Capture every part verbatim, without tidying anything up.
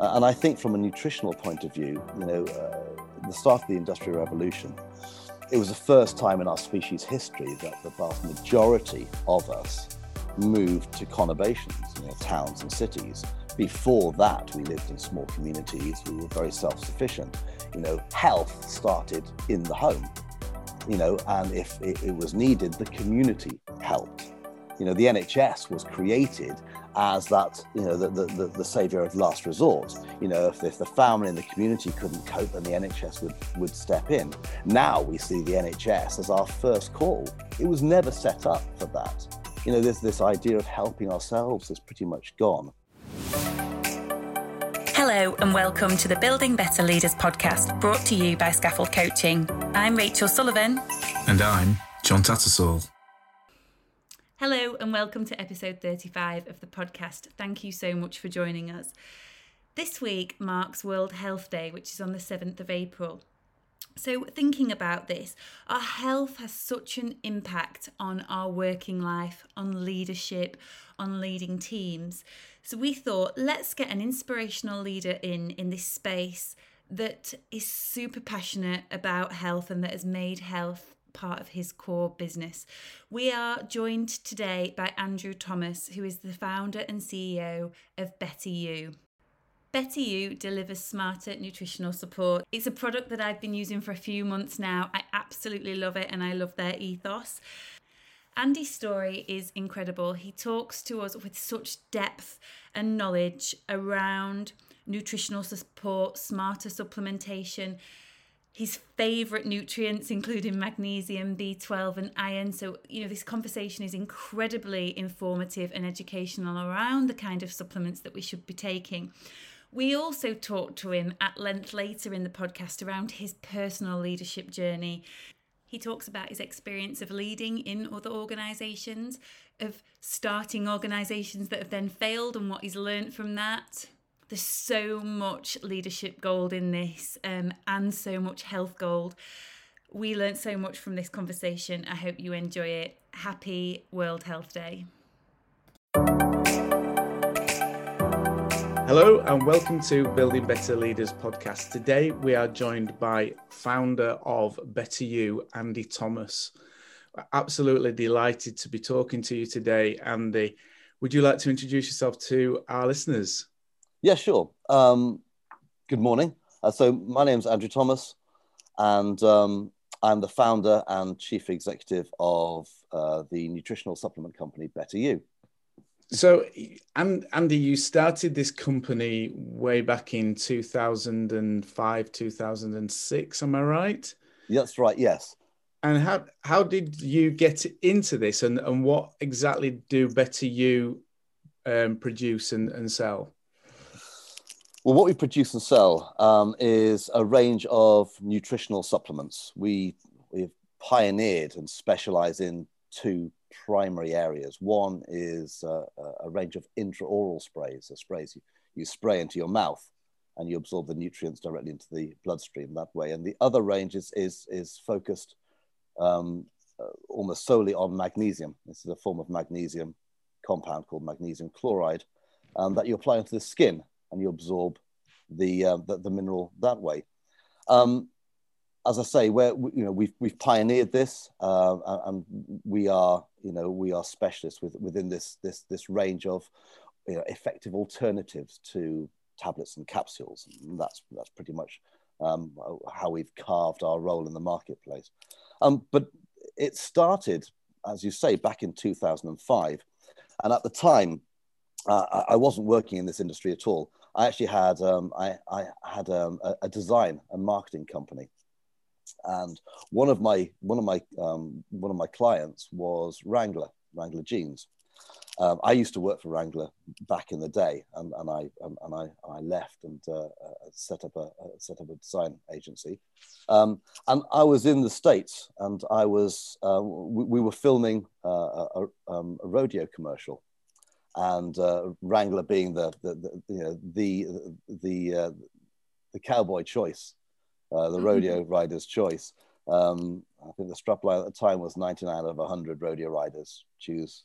Uh, and I think from a nutritional point of view, you know, uh, the start of the Industrial Revolution, it was the first time in our species history that the vast majority of us moved to conurbations, you know, towns and cities. Before that, we lived in small communities, we were very self-sufficient. You know, health started in the home, you know, and if it, it was needed, the community helped. You know, the N H S was created as that, you know, the, the, the, the saviour of last resort. You know, if, if the family and the community couldn't cope, then the N H S would, would step in. Now we see the N H S as our first call. It was never set up for that. You know, this, this idea of helping ourselves is pretty much gone. Hello and welcome to the Building Better Leaders podcast, brought to you by Scaffold Coaching. I'm Rachel Sullivan. And I'm John Tattersall. Hello and welcome to episode thirty-five of the podcast. Thank you so much for joining us. This week marks World Health Day, which is on the seventh of April. So thinking about this, our health has such an impact on our working life, on leadership, on leading teams. So we thought, let's get an inspirational leader in, in this space that is super passionate about health and that has made health part of his core business. We are joined today by Andrew Thomas, who is the founder and C E O of Better You. Better You delivers smarter nutritional support. It's a product that I've been using for a few months now. I absolutely love it and I love their ethos. Andy's story is incredible. He talks to us with such depth and knowledge around nutritional support, smarter supplementation, his favourite nutrients, including magnesium, B twelve and iron. So, you know, this conversation is incredibly informative and educational around the kind of supplements that we should be taking. We also talked to him at length later in the podcast around his personal leadership journey. He talks about his experience of leading in other organisations, of starting organisations that have then failed and what he's learnt from that. There's so much leadership gold in this um, and so much health gold. We learnt so much from this conversation. I hope you enjoy it. Happy World Health Day. Hello and welcome to Building Better Leaders podcast. Today we are joined by founder of Better You, Andy Thomas. We're absolutely delighted to be talking to you today, Andy. Would you like to introduce yourself to our listeners? Yeah, sure. Um, good morning. Uh, so my name's Andrew Thomas, and um, I'm the founder and chief executive of uh, the nutritional supplement company Better You. So, and Andy, you started this company way back in two thousand five, two thousand six, am I right? That's right, yes. And how how did you get into this, and, and what exactly do Better You um, produce and, and sell? Well, what we produce and sell um, is a range of nutritional supplements. We, we've pioneered and specialize in two primary areas. One is uh, a range of intraoral sprays, so sprays you, you spray into your mouth and you absorb the nutrients directly into the bloodstream that way. And the other range is, is, is focused um, uh, almost solely on magnesium. This is a form of magnesium compound called magnesium chloride um, that you apply onto the skin and you absorb the, uh, the, the mineral that way. Um, As I say, we're, you know, we've we've pioneered this, uh, and we are, you know, we are specialists with, within this this this range of, you know, effective alternatives to tablets and capsules. And that's that's pretty much um, how we've carved our role in the marketplace. Um, but it started, as you say, back in two thousand five, and at the time, uh, I wasn't working in this industry at all. I actually had um, I I had um, a, a design and marketing company. And one of my one of my um, one of my clients was Wrangler, Wrangler jeans. Um, I used to work for Wrangler back in the day, and, and I and, and I, I left and uh, set up a set up a design agency. Um, and I was in the States, and I was uh, we, we were filming uh, a, um, a rodeo commercial, and uh, Wrangler being the the, the you know the the uh, the cowboy choice. Uh, the rodeo rider's choice. Um, I think the strapline at the time was ninety-nine out of one hundred rodeo riders choose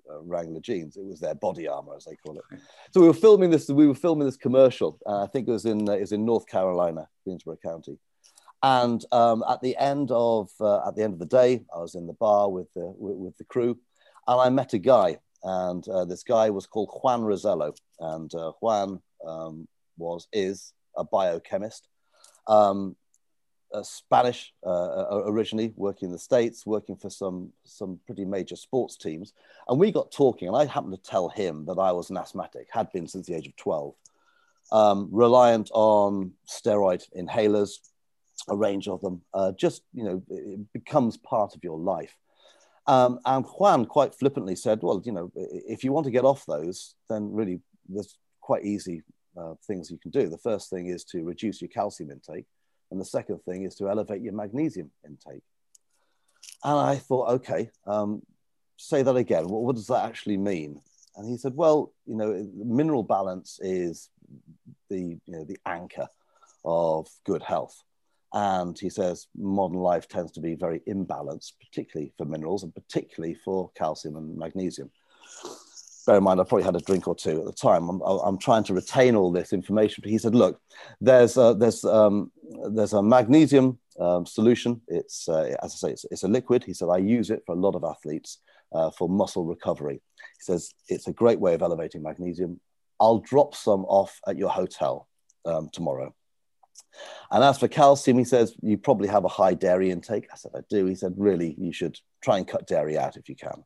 uh, Wrangler jeans. It was their body armor, as they call it. So we were filming this. We were filming this commercial. Uh, I think it was in uh, it was in North Carolina, Greensboro County. And um, at the end of uh, at the end of the day, I was in the bar with the with, with the crew, and I met a guy. And uh, this guy was called Juan Rosello, and uh, Juan um, was is a biochemist. Um, Uh, Spanish uh, originally, working in the States, working for some some pretty major sports teams. And we got talking, and I happened to tell him that I was an asthmatic, had been since the age of twelve, um, reliant on steroid inhalers, a range of them. Uh, just, you know, it becomes part of your life. Um, and Juan quite flippantly said, well, you know, if you want to get off those, then really there's quite easy uh, things you can do. The first thing is to reduce your calcium intake. And the second thing is to elevate your magnesium intake. And I thought, okay, um, say that again. What, what does that actually mean? And he said, well, you know, mineral balance is the, you know, the anchor of good health. And he says modern life tends to be very imbalanced, particularly for minerals and particularly for calcium and magnesium. Bear in mind, I probably had a drink or two at the time. I'm, I'm trying to retain all this information. But he said, look, there's a, there's, um, there's a magnesium um, solution. It's, uh, as I say, it's, it's a liquid. He said, I use it for a lot of athletes uh, for muscle recovery. He says, it's a great way of elevating magnesium. I'll drop some off at your hotel um, tomorrow. And as for calcium, he says, you probably have a high dairy intake. I said, I do. He said, really, you should try and cut dairy out if you can.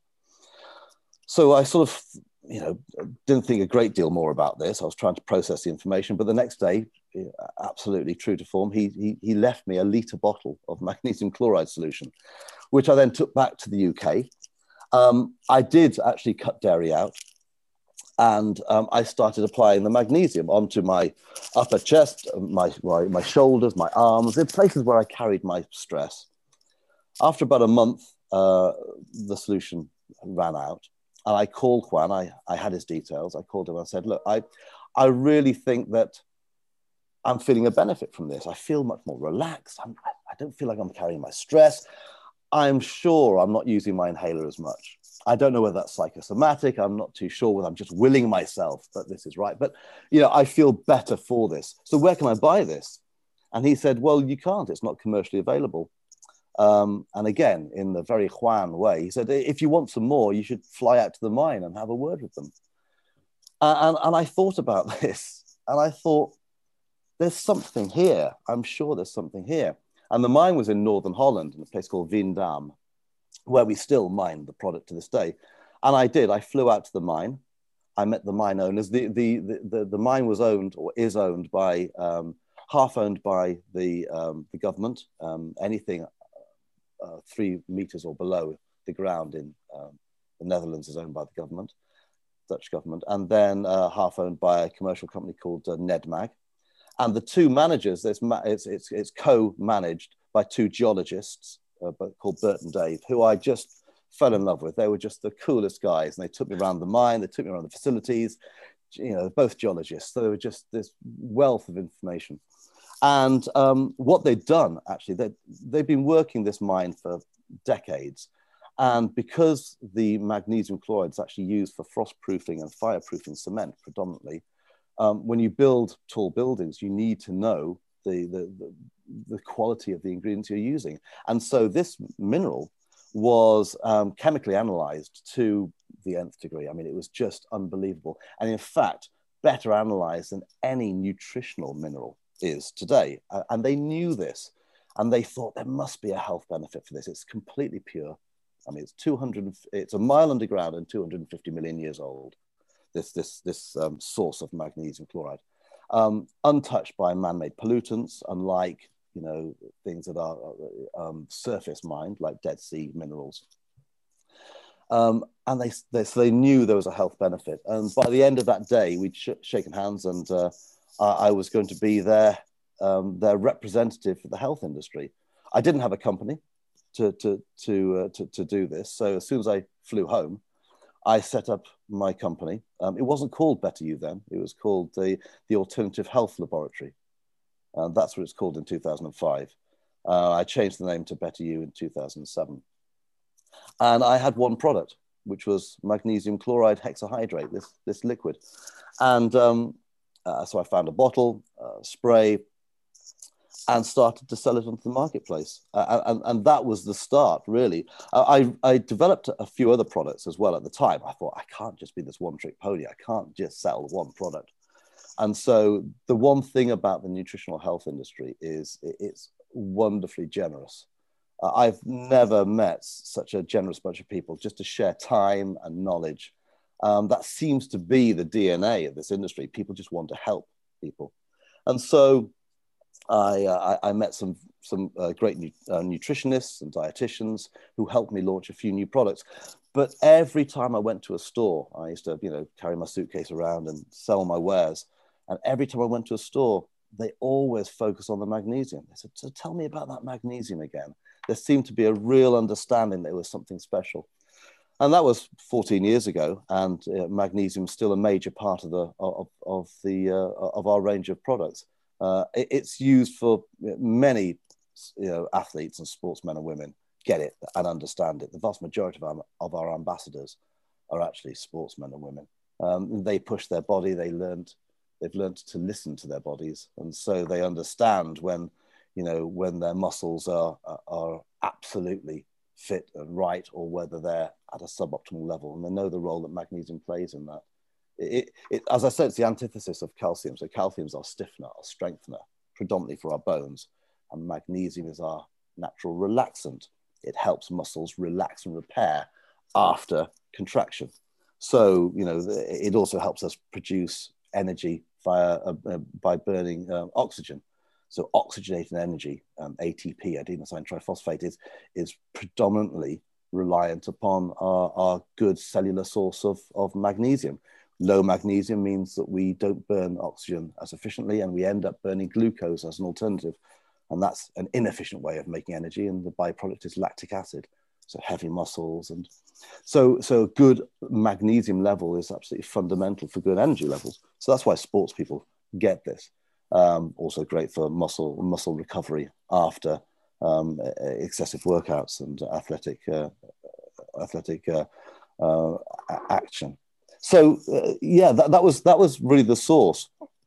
So I sort of, you know, didn't think a great deal more about this. I was trying to process the information, but the next day, absolutely true to form, he, he, he left me a litre bottle of magnesium chloride solution, which I then took back to the U K. Um, I did actually cut dairy out, and um, I started applying the magnesium onto my upper chest, my, my, my shoulders, my arms, in places where I carried my stress. After about a month, uh, the solution ran out. And I called Juan, I, I had his details. I called him and I said, look, I, I really think that I'm feeling a benefit from this. I feel much more relaxed. I'm, I don't feel like I'm carrying my stress. I'm sure I'm not using my inhaler as much. I don't know whether that's psychosomatic. I'm not too sure whether I'm just willing myself that this is right. But, you know, I feel better for this. So where can I buy this? And he said, well, you can't. It's not commercially available. Um, and again, in the very Juan way, he said, if you want some more, you should fly out to the mine and have a word with them. Uh, and, and I thought about this, and I thought, there's something here. I'm sure there's something here. And the mine was in Northern Holland, in a place called Veendam, where we still mine the product to this day. And I did. I flew out to the mine. I met the mine owners. The, the, the, the, the mine was owned, or is owned by, um, half owned by the, um, the government. Um, anything Uh, three meters or below the ground in um, the Netherlands is owned by the government, Dutch government, and then uh, half owned by a commercial company called uh, Nedmag. And the two managers, it's, it's, it's, it's co-managed by two geologists uh, called Bert and Dave, who I just fell in love with. They were just the coolest guys. And they took me around the mine, they took me around the facilities, you know, both geologists. So they were just this wealth of information. And um, what they'd done, actually, they'd, they've been working this mine for decades. And because the magnesium chloride is actually used for frost-proofing and fireproofing cement predominantly, um, when you build tall buildings, you need to know the, the, the, the quality of the ingredients you're using. And so this mineral was um, chemically analyzed to the nth degree. I mean, it was just unbelievable. And in fact, better analyzed than any nutritional mineral is today. Uh, and they knew this, and they thought there must be a health benefit for this. It's completely pure. I mean, it's two hundred, it's a mile underground and two hundred fifty million years old, this, this, this um, source of magnesium chloride. Um, untouched by man-made pollutants, unlike, you know, things that are um, surface mined, like Dead Sea minerals. Um, and they, they, so they knew there was a health benefit. And by the end of that day, we'd sh shaken hands, and uh, I was going to be their, um, their representative for the health industry. I didn't have a company to, to, to, uh, to, to do this. So as soon as I flew home, I set up my company. Um, it wasn't called Better You then. It was called the, the Alternative Health Laboratory. Uh, that's what it's called in two thousand five. Uh, I changed the name to Better You in two thousand seven. And I had one product. which was magnesium chloride hexahydrate, this, this liquid. And um, uh, so I found a bottle, uh, spray, and started to sell it onto the marketplace. Uh, and, and that was the start, really. I, I developed a few other products as well at the time. I thought, I can't just be this one-trick pony. I can't just sell one product. And so the one thing about the nutritional health industry is it's wonderfully generous. Uh, I've never met such a generous bunch of people just to share time and knowledge. Um, that seems to be the D N A of this industry. People just want to help people. And so I, uh, I, I met some, some uh, great nu uh, nutritionists and dietitians who helped me launch a few new products. But every time I went to a store, I used to, you know, carry my suitcase around and sell my wares. And every time I went to a store, they always focus on the magnesium. They said, so tell me about that magnesium again. There seemed to be a real understanding that it was something special. And that was fourteen years ago. And uh, magnesium is still a major part of, the, of, of, the, uh, of our range of products. Uh, it, it's used for many you know, athletes and sportsmen and women get it and understand it. The vast majority of our, of our ambassadors are actually sportsmen and women. Um, they push their body, they learned They've learned to listen to their bodies, and so they understand when, you know, when their muscles are are absolutely fit and right, or whether they're at a suboptimal level, and they know the role that magnesium plays in that. It, it, as I said, it's the antithesis of calcium. So calcium is our stiffener, our strengthener, predominantly for our bones, and magnesium is our natural relaxant. It helps muscles relax and repair after contraction. So, you know, it also helps us produce energy via uh, uh, by burning uh, oxygen. So oxygenated energy, um, A T P, adenosine triphosphate, is, is predominantly reliant upon our, our good cellular source of, of magnesium. Low magnesium means that we don't burn oxygen as efficiently, and we end up burning glucose as an alternative. And that's an inefficient way of making energy, and the byproduct is lactic acid. So heavy muscles. And so, so a good magnesium level is absolutely fundamental for good energy levels. So that's why sports people get this. Um, also great for muscle, muscle recovery after um, excessive workouts and athletic, uh, athletic uh, uh, action. So uh, yeah, that, that was, that was really the source.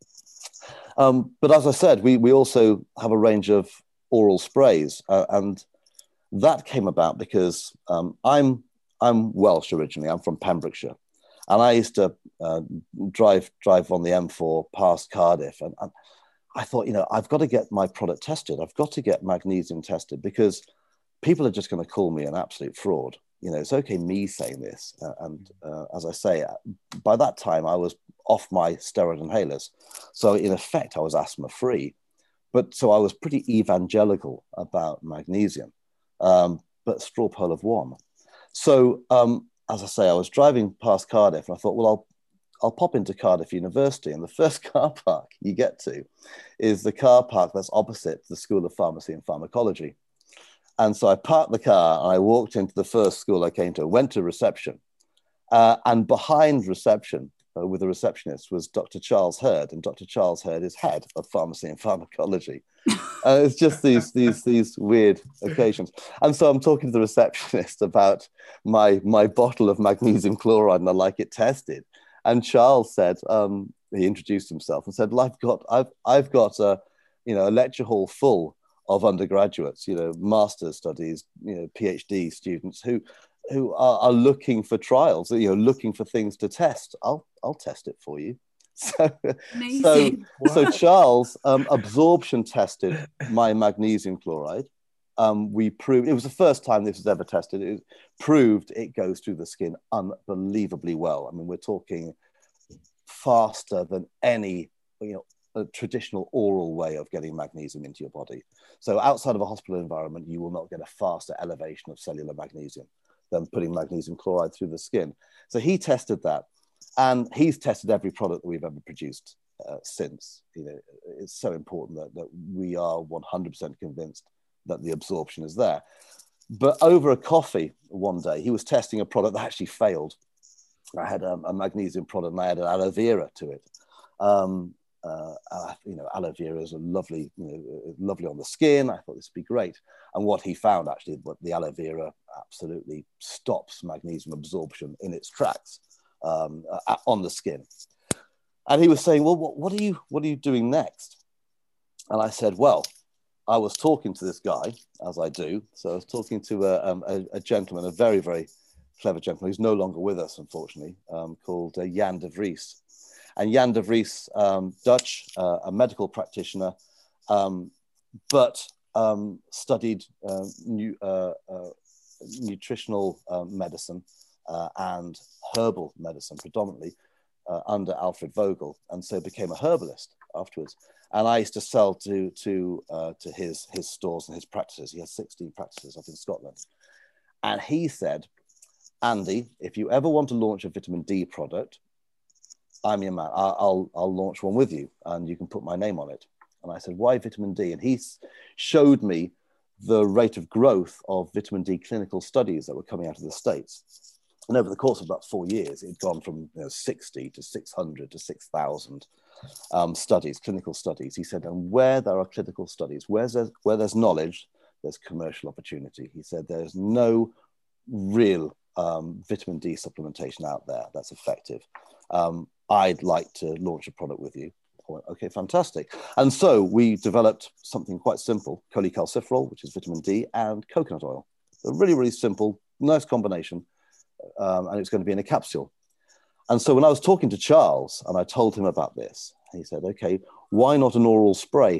Um, but as I said, we, we also have a range of oral sprays, uh, and that came about because um, I'm, I'm Welsh originally. I'm from Pembrokeshire. And I used to uh, drive, drive on the M four past Cardiff. And, and I thought, you know, I've got to get my product tested. I've got to get magnesium tested, because people are just going to call me an absolute fraud. You know, it's okay me saying this. Uh, and uh, as I say, by that time, I was off my steroid inhalers. So in effect, I was asthma free. But so I was pretty evangelical about magnesium. Um, but straw poll of one. So, um, as I say, I was driving past Cardiff, and I thought, well, I'll, I'll pop into Cardiff University, and the first car park you get to is the car park that's opposite the School of Pharmacy and Pharmacology. And so I parked the car, and I walked into the first school I came to, went to reception, uh, and behind reception, uh, with the receptionist, was Doctor Charles Hurd, and Doctor Charles Hurd is head of Pharmacy and Pharmacology. And it's just these, these, these weird occasions. And so I'm talking to the receptionist about my, my bottle of magnesium chloride, and I like it tested. And Charles said, um, he introduced himself and said, well, I've got, I've, I've got a, you know, a lecture hall full of undergraduates, you know, master's studies, you know, PhD students who, who are, are looking for trials, you know, looking for things to test. I'll, I'll test it for you. So, so, wow. so Charles um, absorption tested my magnesium chloride. Um, we proved, it was the first time this was ever tested. It proved it goes through the skin unbelievably well. I mean, we're talking faster than any, you know, a traditional oral way of getting magnesium into your body. So outside of a hospital environment, you will not get a faster elevation of cellular magnesium than putting magnesium chloride through the skin. So he tested that. And he's tested every product that we've ever produced uh, since. You know, it's so important that, that we are one hundred percent convinced that the absorption is there. But over a coffee one day, he was testing a product that actually failed. I had a, a magnesium product, and I had an aloe vera to it. Um, uh, uh, you know, aloe vera is a lovely, you know, lovely on the skin. I thought this would be great. And what he found actually, what the aloe vera absolutely stops magnesium absorption in its tracks um, uh, on the skin. And he was saying, well, what, what are you, what are you doing next? And I said, well, I was talking to this guy, as I do. So I was talking to a, um, a, a gentleman, a very, very clever gentleman who's no longer with us, unfortunately, um, called uh, Jan de Vries. And Jan de Vries, um, Dutch, uh, a medical practitioner, um, but um, studied uh, new, uh, uh, nutritional uh, medicine uh, and herbal medicine predominantly uh, under Alfred Vogel, and so became a herbalist afterwards. And I used to sell to to uh, to his his stores and his practices. He has sixteen practices up in Scotland. And he said, Andy, if you ever want to launch a vitamin D product, I'm your man. I'll, I'll, I'll launch one with you and you can put my name on it. And I said, why vitamin D? And he showed me the rate of growth of vitamin D clinical studies that were coming out of the States. And over the course of about four years, it had gone from you know, sixty to six hundred to six thousand um, studies, clinical studies. He said, and where there are clinical studies, where's there, where there's knowledge, there's commercial opportunity. He said, there's no real um, vitamin D supplementation out there that's effective. Um, I'd like to launch a product with you. I went, okay, fantastic. And so we developed something quite simple, cholecalciferol, which is vitamin D, and coconut oil. A really, really simple, nice combination. Um, and it's going to be in a capsule. And so when I was talking to Charles and I told him about this, he said, okay, why not an oral spray?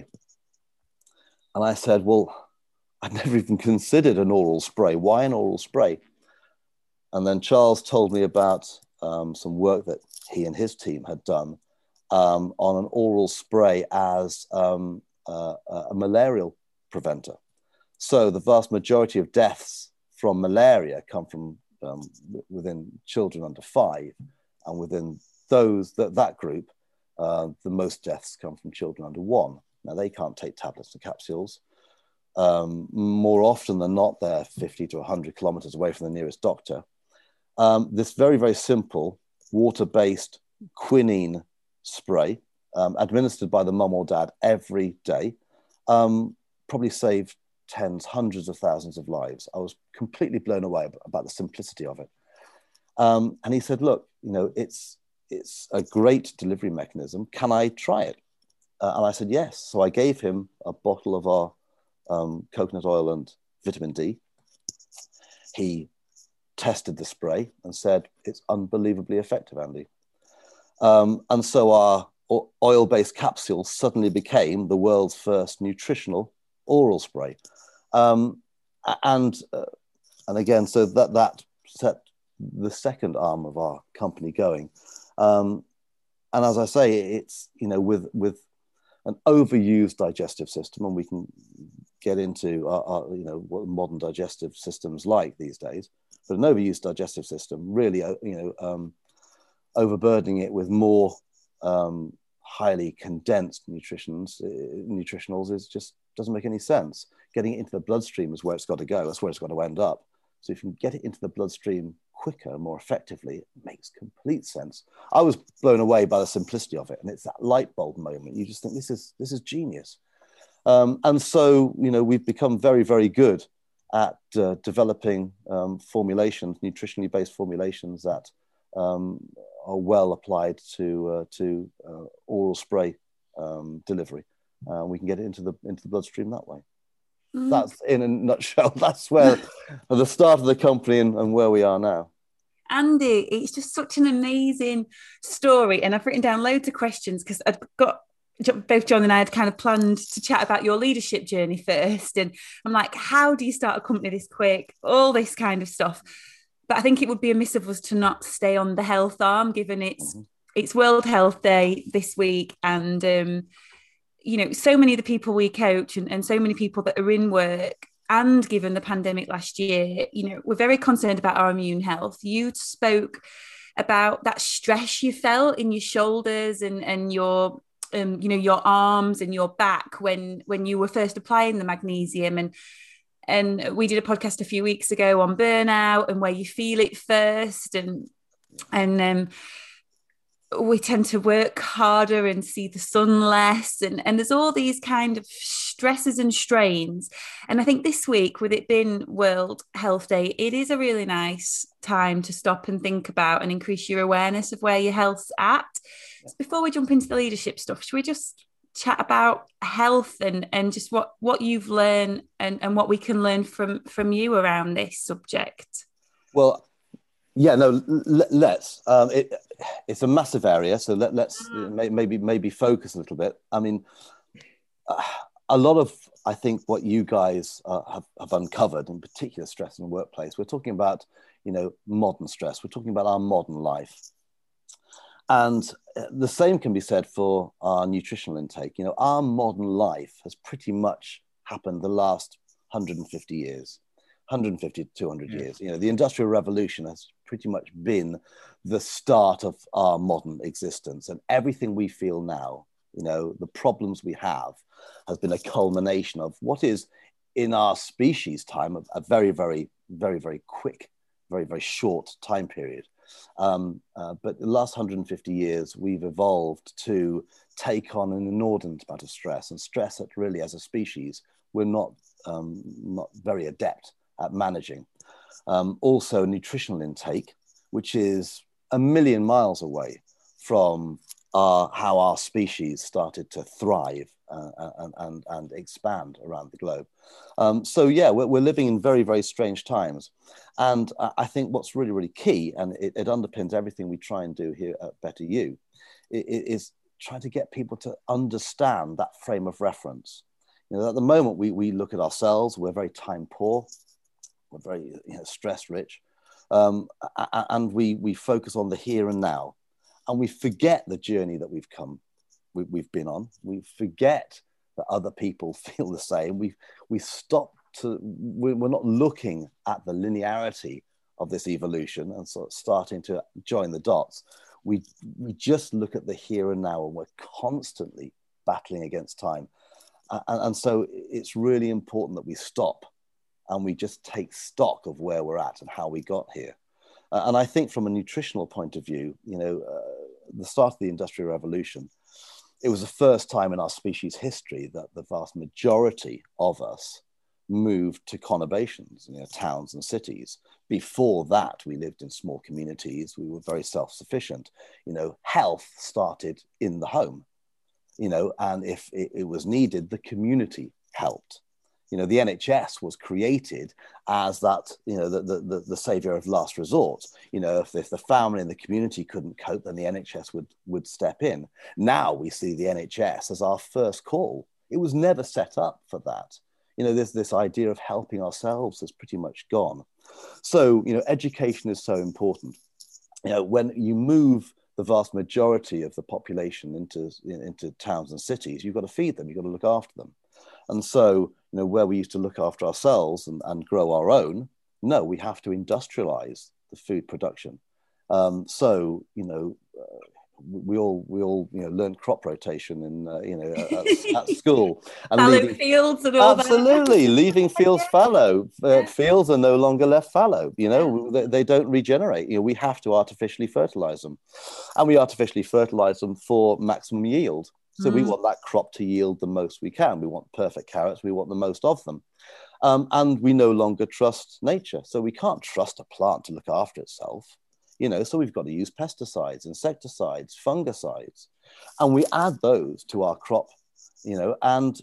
And I said, well, I'd never even considered an oral spray. Why an oral spray? And then Charles told me about um, some work that he and his team had done um, on an oral spray as um, uh, a malarial preventer. So the vast majority of deaths from malaria come from um, within children under five, and within those that, that group, uh, the most deaths come from children under one. Now they can't take tablets and capsules. Um, more often than not, they're fifty to one hundred kilometers away from the nearest doctor. Um, this very, very simple water-based quinine spray um, administered by the mum or dad every day um, probably saved tens, hundreds of thousands of lives. I was completely blown away about the simplicity of it. Um, and he said, look, you know, it's, it's a great delivery mechanism. Can I try it? Uh, and I said, yes. So I gave him a bottle of our um, coconut oil and vitamin D. He tested the spray and said, it's unbelievably effective, Andy. Um, and so our oil-based capsule suddenly became the world's first nutritional oral spray. Um, and, uh, and again, so that, that set the second arm of our company going. Um, and as I say, it's, you know, with, with an overused digestive system, and we can get into our, our, you know, what modern digestive systems like these days, but an overused digestive system really, you know, um, overburdening it with more um, highly condensed nutritions, uh, nutritionals is just doesn't make any sense. Getting it into the bloodstream is where it's got to go. That's where it's got to end up. So if you can get it into the bloodstream quicker, more effectively, it makes complete sense. I was blown away by the simplicity of it, and it's that light bulb moment. You just think this is this is genius. Um, and so, you know, we've become very, very good at uh, developing um, formulations, nutritionally based formulations that um, are well applied to uh, to uh, oral spray um, delivery. Uh, we can get it into the into the bloodstream that way. Mm. That's in a nutshell. That's where the start of the company and, and where we are now. Andy, it's just such an amazing story, and I've written down loads of questions because I've got both John and I had kind of planned to chat about your leadership journey first, and I'm like, how do you start a company this quick? All this kind of stuff. But I think it would be amiss of us to not stay on the health arm, given it's mm-hmm. it's World Health Day this week, and um, you know, so many of the people we coach and, and so many people that are in work, and given the pandemic last year, you know, we're very concerned about our immune health. You spoke about that stress you felt in your shoulders and, and your, um, you know, your arms and your back when, when you were first applying the magnesium. And, and we did a podcast a few weeks ago on burnout and where you feel it first. And, and, um, we tend to work harder and see the sun less. And, and there's all these kind of stresses and strains. And I think this week, with it being World Health Day, it is a really nice time to stop and think about and increase your awareness of where your health's at. So before we jump into the leadership stuff, should we just chat about health and, and just what, what you've learned and, and what we can learn from, from you around this subject? Well, yeah, no, let, let's. Um, it, it's a massive area, so let, let's mm. maybe maybe focus a little bit. I mean, uh, a lot of, I think, what you guys uh, have, have uncovered, in particular stress in the workplace, we're talking about, you know, modern stress. We're talking about our modern life. And the same can be said for our nutritional intake. You know, our modern life has pretty much happened the last one hundred fifty years, one hundred fifty to two hundred yeah. years. You know, the Industrial Revolution has pretty much been the start of our modern existence. And everything we feel now, you know, the problems we have, has been a culmination of what is, in our species time, a, a very, very, very, very quick, very, very short time period. Um, uh, but the last one hundred fifty years, we've evolved to take on an inordinate amount of stress, and stress that really, as a species, we're not, um, not very adept at managing. Um, also, nutritional intake, which is a million miles away from our, how our species started to thrive uh, and, and, and expand around the globe. Um, so yeah, we're, we're living in very, very strange times. And I think what's really, really key, and it, it underpins everything we try and do here at Better You, is trying to get people to understand that frame of reference. You know, at the moment, we, we look at ourselves, we're very time poor, we're very you know, stress rich, um, and we, we focus on the here and now, and we forget the journey that we've come, we, we've been on. We forget that other people feel the same. We we stop to, we're not looking at the linearity of this evolution and sort of starting to join the dots. We, we just look at the here and now, and we're constantly battling against time. And, and so it's really important that we stop and we just take stock of where we're at and how we got here. Uh, and I think from a nutritional point of view, you know, uh, the start of the Industrial Revolution, it was the first time in our species history that the vast majority of us moved to conurbations, you know, towns and cities. Before that, we lived in small communities. We were very self-sufficient. You know, health started in the home, you know, and if it, it was needed, the community helped. You know, the N H S was created as that, you know, the, the, the savior of last resort. You know, if, if the family and the community couldn't cope, then the N H S would, would step in. Now we see the N H S as our first call. It was never set up for that. You know, this, this idea of helping ourselves has pretty much gone. So, you know, education is so important. You know, when you move the vast majority of the population into, into towns and cities, you've got to feed them, you've got to look after them. And so, you know, where we used to look after ourselves and, and grow our own, no, we have to industrialize the food production. Um, so, you know, uh, we all we all you know learned crop rotation in uh, you know at, at school, and fallow leaving, fields and all absolutely that. leaving fields fallow. Uh, Yeah. Fields are no longer left fallow. You know, they, they don't regenerate. You know, we have to artificially fertilize them, and we artificially fertilize them for maximum yield. So mm. we want that crop to yield the most we can. We want perfect carrots. We want the most of them. Um, and we no longer trust nature. So we can't trust a plant to look after itself. You know, so we've got to use pesticides, insecticides, fungicides, and we add those to our crop, you know, and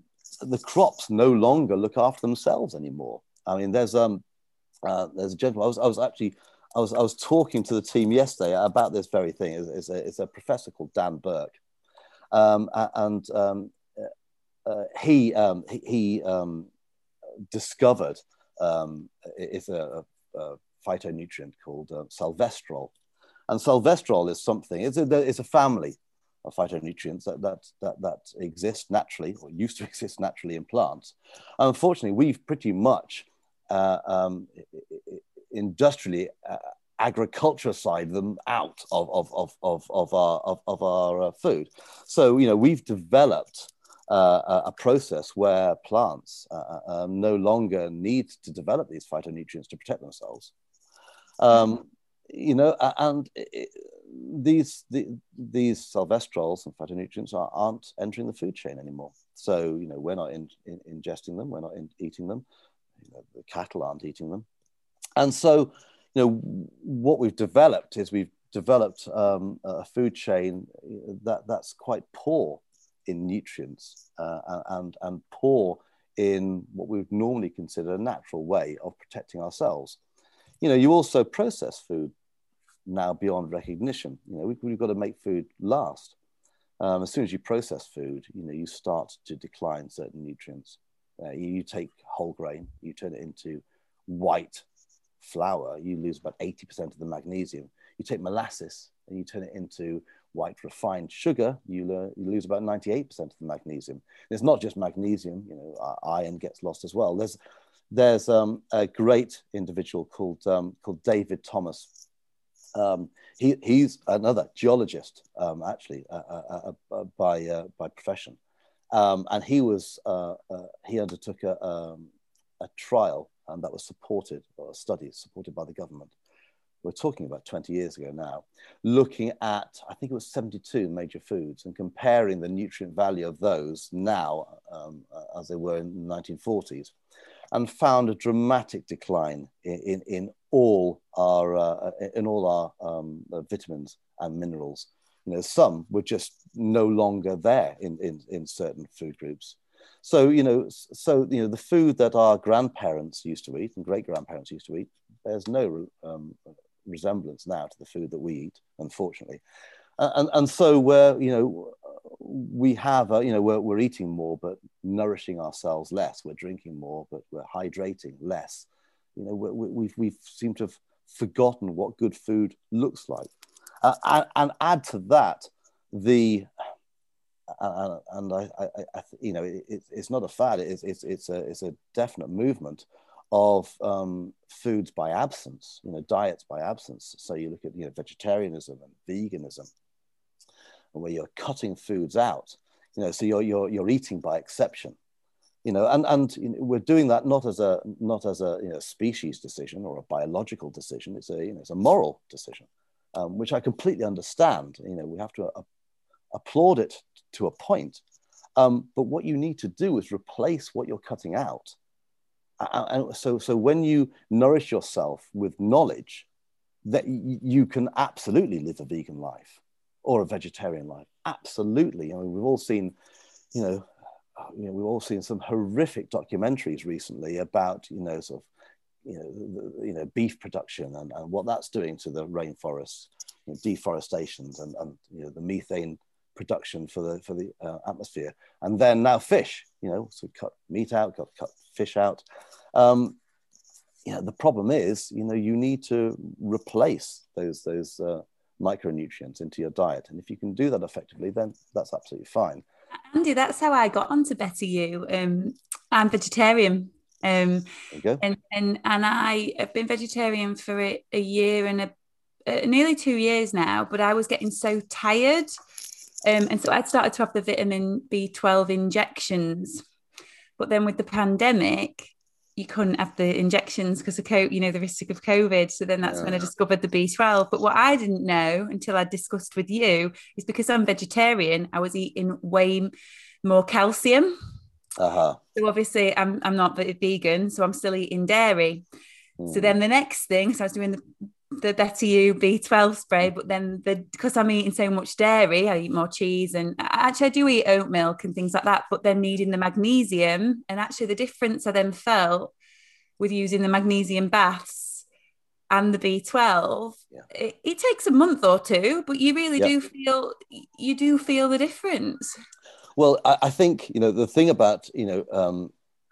the crops no longer look after themselves anymore. I mean, there's um, uh, there's a gentleman. I was, I was actually, I was, I was talking to the team yesterday about this very thing. It's, it's, a, it's a professor called Dan Burke, um, and um, uh, he um, he, he um, discovered um, it's a, a, a phytonutrient called uh, salvestrol, and salvestrol is something. It's a, it's a family of phytonutrients that that that that exist naturally, or used to exist naturally in plants. And unfortunately, we've pretty much uh, um, industrially uh, agriculture-side them out of of of of, of our of, of our uh, food. So you know we've developed Uh, a process where plants uh, um, no longer need to develop these phytonutrients to protect themselves. Um, you know, and it, these the, these sylvestrols and phytonutrients are, aren't entering the food chain anymore. So, you know, we're not in, in, ingesting them, we're not in, eating them. You know, the cattle aren't eating them. And so, you know, what we've developed is we've developed um, a food chain that, that's quite poor in nutrients uh, and, and poor in what we would normally consider a natural way of protecting ourselves. You know, you also process food now beyond recognition. You know, we, we've got to make food last. Um, as soon as you process food, you know, you start to decline certain nutrients. Uh, you, you take whole grain, you turn it into white flour, you lose about eighty percent of the magnesium. You take molasses and you turn it into white refined sugar, you, learn, you lose about ninety-eight percent of the magnesium. And it's not just magnesium, you know, iron gets lost as well. There's, there's um, a great individual called, um, called David Thomas. Um, he, he's another geologist, um, actually, uh, uh, uh, by, uh, by profession. Um, and he was, uh, uh, he undertook a, um, a trial um, that was supported, or a study supported by the government. We're talking about twenty years ago now, looking at, I think it was seventy-two major foods and comparing the nutrient value of those now um, as they were in the nineteen forties, and found a dramatic decline in, in, in all our, uh, in all our um, uh, vitamins and minerals. You know, some were just no longer there in, in, in certain food groups. So, you know, so, you know, the food that our grandparents used to eat and great-grandparents used to eat, there's no um, resemblance now to the food that we eat, unfortunately. And, and so we're, you know, we have, a, you know, we're, we're eating more, but nourishing ourselves less. We're drinking more, but we're hydrating less. You know, we, we've, we've seemed to have forgotten what good food looks like. Uh, and, and add to that the, uh, and I, I, I, you know, it, it's not a fad. It's, it's, it's a, it's a definite movement of um, foods by absence, you know, diets by absence. So you look at, you know, vegetarianism and veganism, where you're cutting foods out, you know, so you're, you're, you're eating by exception, you know, and, and you know, we're doing that not as a, not as a, you know, species decision or a biological decision. It's a, you know, it's a moral decision, um, which I completely understand. You know, we have to uh, applaud it to a point. Um, but what you need to do is replace what you're cutting out. And so, so when you nourish yourself with knowledge, that you can absolutely live a vegan life or a vegetarian life. Absolutely. I mean, we've all seen, you know, you know, we've all seen some horrific documentaries recently about, you know, sort of, you know, the, you know, beef production and, and what that's doing to the rainforests, you know, deforestations and, and, you know, the methane production for the, for the uh, atmosphere. And then now fish, you know, so cut meat out, cut, cut fish out. Um, you know, the problem is, you know, you need to replace those, those, uh, micronutrients into your diet, and if you can do that effectively, then that's absolutely fine. Andy, that's how I got onto Better You. Um, I'm vegetarian, um, there you go. and and and I have been vegetarian for a, a year and a uh, nearly two years now. But I was getting so tired, um, and so I'd started to have the vitamin B twelve injections. But then with the pandemic, you couldn't have the injections because of co- you know, the risk of COVID. So then that's yeah. when I discovered the B twelve. But what I didn't know until I discussed with you is because I'm vegetarian, I was eating way more calcium. Uh-huh. So obviously I'm I'm not vegan, so I'm still eating dairy. Mm. So then the next thing, so I was doing the the Better You B twelve spray, but then the because I'm eating so much dairy, I eat more cheese, and actually I do eat oat milk and things like that, but then needing the magnesium. And actually the difference I then felt with using the magnesium baths and the B twelve, yeah. it, it takes a month or two, but you really yep. do feel you do feel the difference. Well, I, I think, you know, the thing about, you know, um,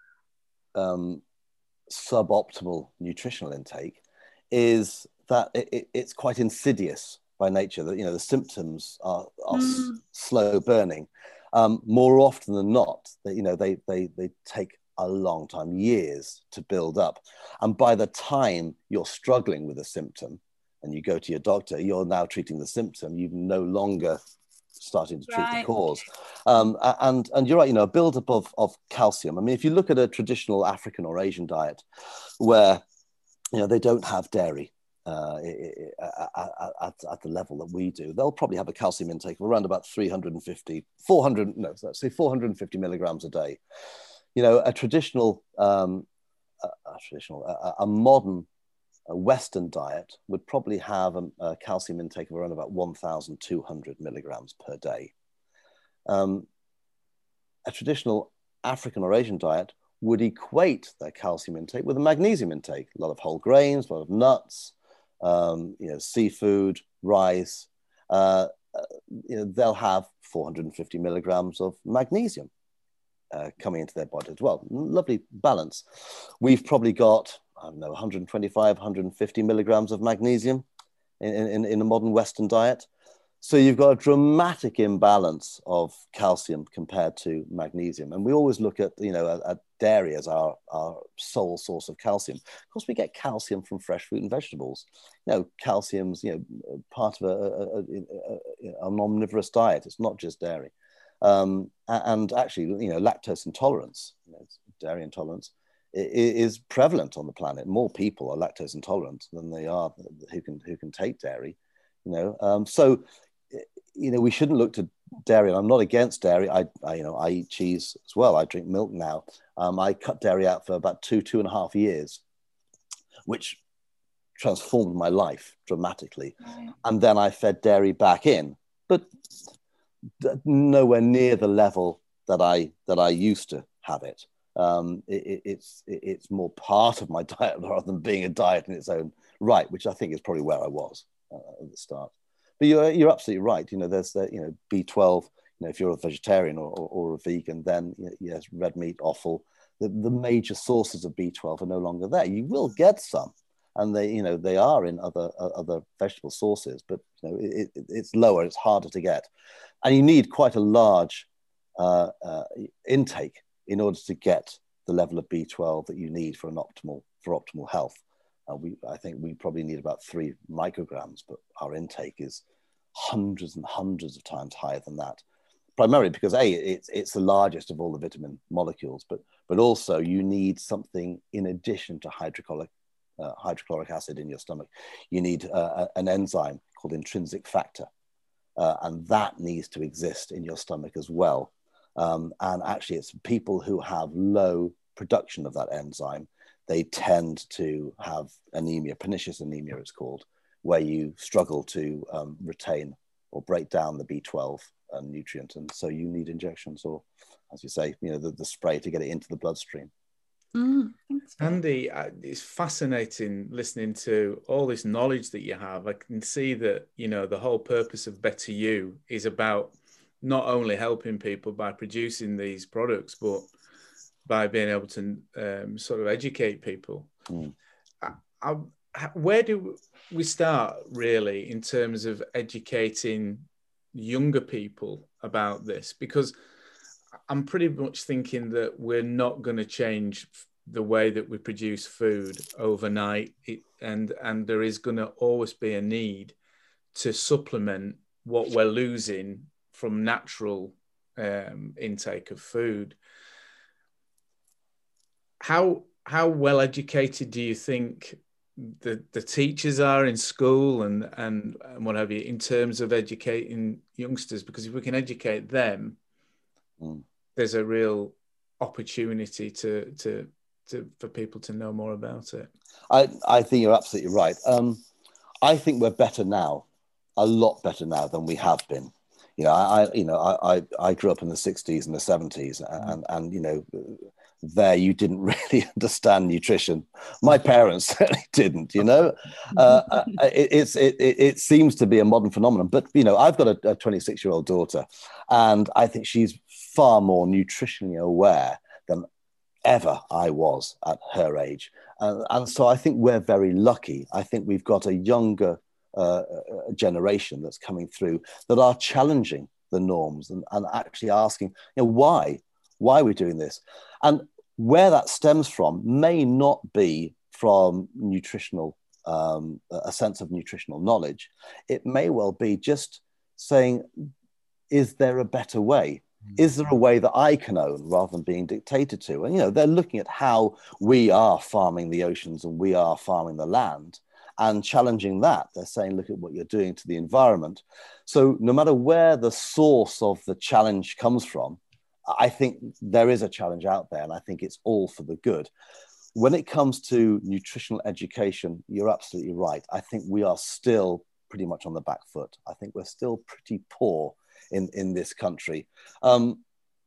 um, suboptimal nutritional intake is that it, it, it's quite insidious by nature. That, you know, the symptoms are, are mm. s- slow burning. Um, more often than not, that, you know, they they they take a long time, years to build up, and by the time you're struggling with a symptom and you go to your doctor, you're now treating the symptom. You've no longer starting to treat right. the cause. Um, and and you're right. You know, a buildup of of calcium. I mean, if you look at a traditional African or Asian diet, where, you know, they don't have dairy. uh, at, at, at the level that we do, they'll probably have a calcium intake of around about three hundred fifty, four hundred, no, let's say four hundred fifty milligrams a day. You know, a traditional, um, a, a traditional, a, a modern a Western diet would probably have a, a calcium intake of around about one thousand two hundred milligrams per day. Um, a traditional African or Asian diet would equate their calcium intake with a magnesium intake. A lot of whole grains, a lot of nuts, um, you know, seafood, rice. Uh, uh, you know, they'll have four hundred fifty milligrams of magnesium uh, coming into their body as well. Lovely balance. We've probably got, I don't know, one hundred twenty-five, one hundred fifty milligrams of magnesium in, in, in a modern Western diet. So you've got a dramatic imbalance of calcium compared to magnesium. And we always look at, you know, at, at dairy as our, our sole source of calcium. Of course, we get calcium from fresh fruit and vegetables. You know, calcium's, you know, part of a, a, a, an omnivorous diet. It's not just dairy. Um, and actually, you know, lactose intolerance, you know, dairy intolerance, is prevalent on the planet. More people are lactose intolerant than they are who can who can take dairy. You know, um, so you know we shouldn't look to dairy. And I'm not against dairy. I, I you know I eat cheese as well. I drink milk now. Um, I cut dairy out for about two two and a half years, which transformed my life dramatically. Right. And then I fed dairy back in, but nowhere near the level that I that I used to have it. Um, it, it's it, it's more part of my diet rather than being a diet in its own right, which I think is probably where I was uh, at the start. But you're you're absolutely right. You know, there's the you know B twelve. You know, if you're a vegetarian or, or, or a vegan, then you know, yes, red meat, offal. The, the major sources of B twelve are no longer there. You will get some, and they you know they are in other uh, other vegetable sources, but you know it, it, it's lower. It's harder to get, and you need quite a large uh, uh, intake in order to get the level of B twelve that you need for an optimal for optimal health. Uh, we, I think we probably need about three micrograms, but our intake is hundreds and hundreds of times higher than that. Primarily because A, it's it's the largest of all the vitamin molecules, but but also you need something in addition to hydrochloric uh, hydrochloric acid in your stomach. You need uh, an enzyme called intrinsic factor, uh, and that needs to exist in your stomach as well. Um, and actually, it's people who have low production of that enzyme. They tend to have anemia, pernicious anemia it's called, where you struggle to um, retain or break down the B twelve uh, nutrient. And so you need injections or, as you say, you know, the, the spray to get it into the bloodstream. Mm, Andy, it's fascinating listening to all this knowledge that you have. I can see that, you know, the whole purpose of Better You is about not only helping people by producing these products, but by being able to um, sort of educate people. Mm. I, I, where do we start really in terms of educating younger people about this? Because I'm pretty much thinking that we're not going to change the way that we produce food overnight. It, and, and there is going to always be a need to supplement what we're losing from natural um, intake of food. How how well educated do you think the the teachers are in school and and, and what have you in terms of educating youngsters? Because if we can educate them, mm. there's a real opportunity to to to for people to know more about it. I I think you're absolutely right. Um, I think we're better now, a lot better now than we have been. You know, I, you know, I, I grew up in the sixties and the seventies, and, and you know, there you didn't really understand nutrition. My parents certainly didn't. You know, uh, it, it's it, it seems to be a modern phenomenon. But you know, I've got a twenty-six-year-old daughter, and I think she's far more nutritionally aware than ever I was at her age, and, and so I think we're very lucky. I think we've got a younger Uh, a generation that's coming through that are challenging the norms and, and actually asking, you know, why, why are we doing this? And where that stems from may not be from nutritional, um, a sense of nutritional knowledge. It may well be just saying, is there a better way? Is there a way that I can own rather than being dictated to? And, you know, they're looking at how we are farming the oceans and we are farming the land. and challenging that. They're saying, look at what you're doing to the environment. So no matter where the source of the challenge comes from, I think there is a challenge out there, and I think it's all for the good. When it comes to nutritional education, you're absolutely right. I think we are still pretty much on the back foot. I think we're still pretty poor in, in this country. Um,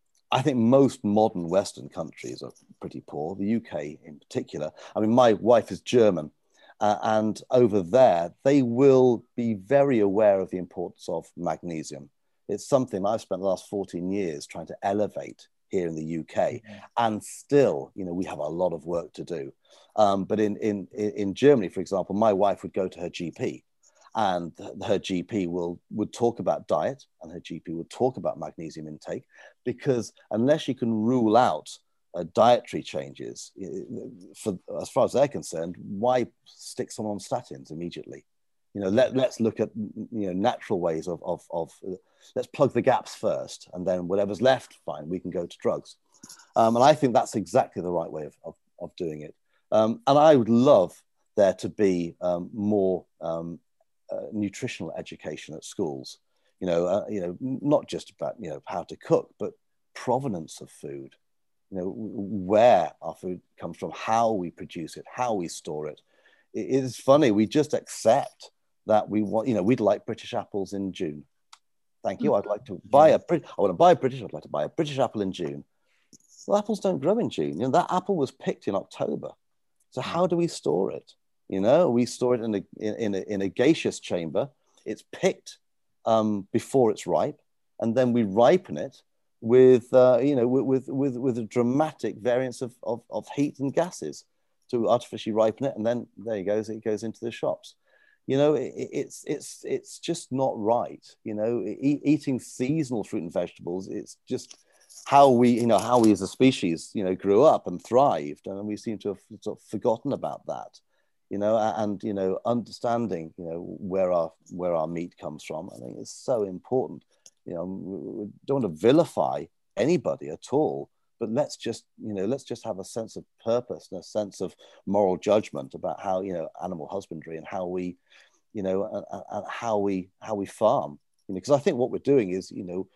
I think most modern Western countries are pretty poor, the U K in particular. I mean, my wife is German, uh, and over there, they will be very aware of the importance of magnesium. It's something I've spent the last fourteen years trying to elevate here in the U K, mm-hmm. and still, you know, we have a lot of work to do. Um, but in, in, in Germany, for example, my wife would go to her G P, and her G P will would talk about diet, and her G P would talk about magnesium intake, because unless you can rule out uh, dietary changes, for as far as they're concerned, why stick someone on statins immediately? You know, let, let's look at, you know, natural ways of, of, of uh, let's plug the gaps first, and then whatever's left, fine, we can go to drugs. Um, and I think that's exactly the right way of, of, of doing it. Um, and I would love there to be um, more um, uh, nutritional education at schools, you know, uh, you know, not just about, you know, how to cook, but provenance of food, you know, where our food comes from, how we produce it, how we store it. It is funny, we just accept that we want, you know, we'd like British apples in June. Thank you. I'd like to buy a Brit. I want to buy a British. I'd like to buy a British apple in June. Well, apples don't grow in June. You know, that apple was picked in October. So how do we store it? You know, we store it in a in a, in a gaseous chamber. It's picked um, before it's ripe, and then we ripen it with uh, you know with with with a dramatic variance of, of of heat and gases to artificially ripen it, and then there you go. It goes into the shops. You know, it, it's it's it's just not right. You know, e- eating seasonal fruit and vegetables, it's just how we, you know, how we as a species, you know, grew up and thrived, and we seem to have sort of forgotten about that. You know, and you know, understanding, you know, where our where our meat comes from, I think is so important. You know, we don't want to vilify anybody at all, but let's just, you know, let's just have a sense of purpose and a sense of moral judgment about how, you know, animal husbandry and how we, you know, and, and how we how we farm. You know, because I think what we're doing is, you know,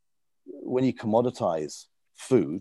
when you commoditize food,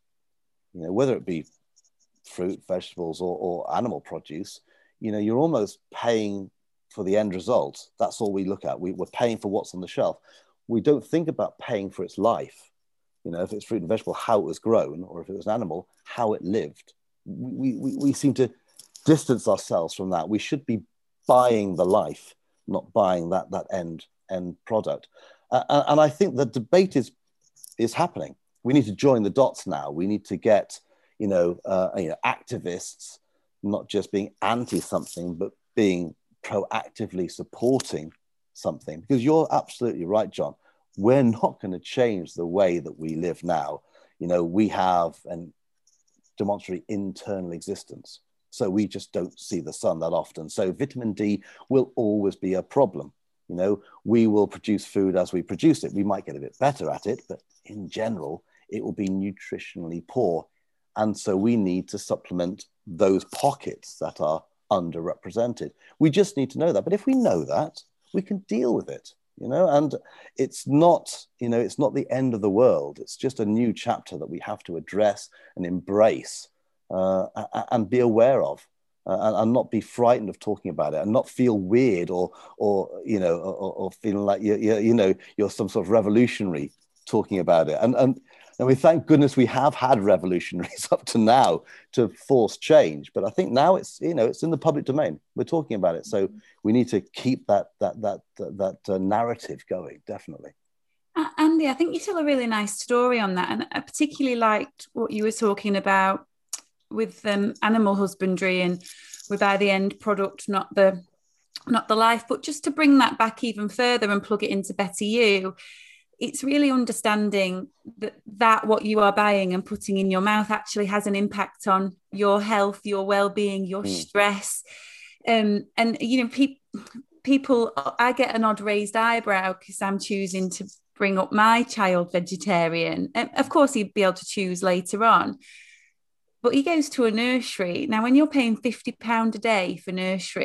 you know, whether it be fruit, vegetables, or, or animal produce, you know, you're almost paying for the end result. That's all we look at. We, we're paying for what's on the shelf. We don't think about paying for its life. You know, if it's fruit and vegetable, how it was grown, or if it was an animal, how it lived. We, we, we seem to distance ourselves from that. We should be buying the life, not buying that, that end, end product. Uh, and I think the debate is, is happening. We need to join the dots now. We need to get, you know, uh, you know, activists not just being anti something, but being proactively supporting something. Because you're absolutely right, John. We're not going to change the way that we live now. You know, we have an demonstrably internal existence. So we just don't see the sun that often. So vitamin D will always be a problem. You know, we will produce food as we produce it. We might get a bit better at it, but in general, it will be nutritionally poor. And so we need to supplement those pockets that are underrepresented. We just need to know that. But if we know that, we can deal with it. You know, and it's not, you know, it's not the end of the world. It's just a new chapter that we have to address and embrace uh, and be aware of, uh, and, and not be frightened of talking about it, and not feel weird or, or you know, or, or feeling like you, you, you know, you're some sort of revolutionary talking about it. And and and we thank goodness we have had revolutionaries up to now to force change. But I think now it's, you know, it's in the public domain. We're talking about it, so we need to keep that that that that, that uh, narrative going. Definitely. Uh, Andy, I think you tell a really nice story on that, and I particularly liked what you were talking about with um, animal husbandry, and we buy the end product, not the not the life. But just to bring that back even further and plug it into Better You, it's really understanding that, that what you are buying and putting in your mouth actually has an impact on your health, your well-being, your mm. stress. Um, and, you know, pe- people, I get an odd raised eyebrow because I'm choosing to bring up my child vegetarian. And of course, he'd be able to choose later on. But he goes to a nursery. Now, when you're paying fifty pounds a day for nursery,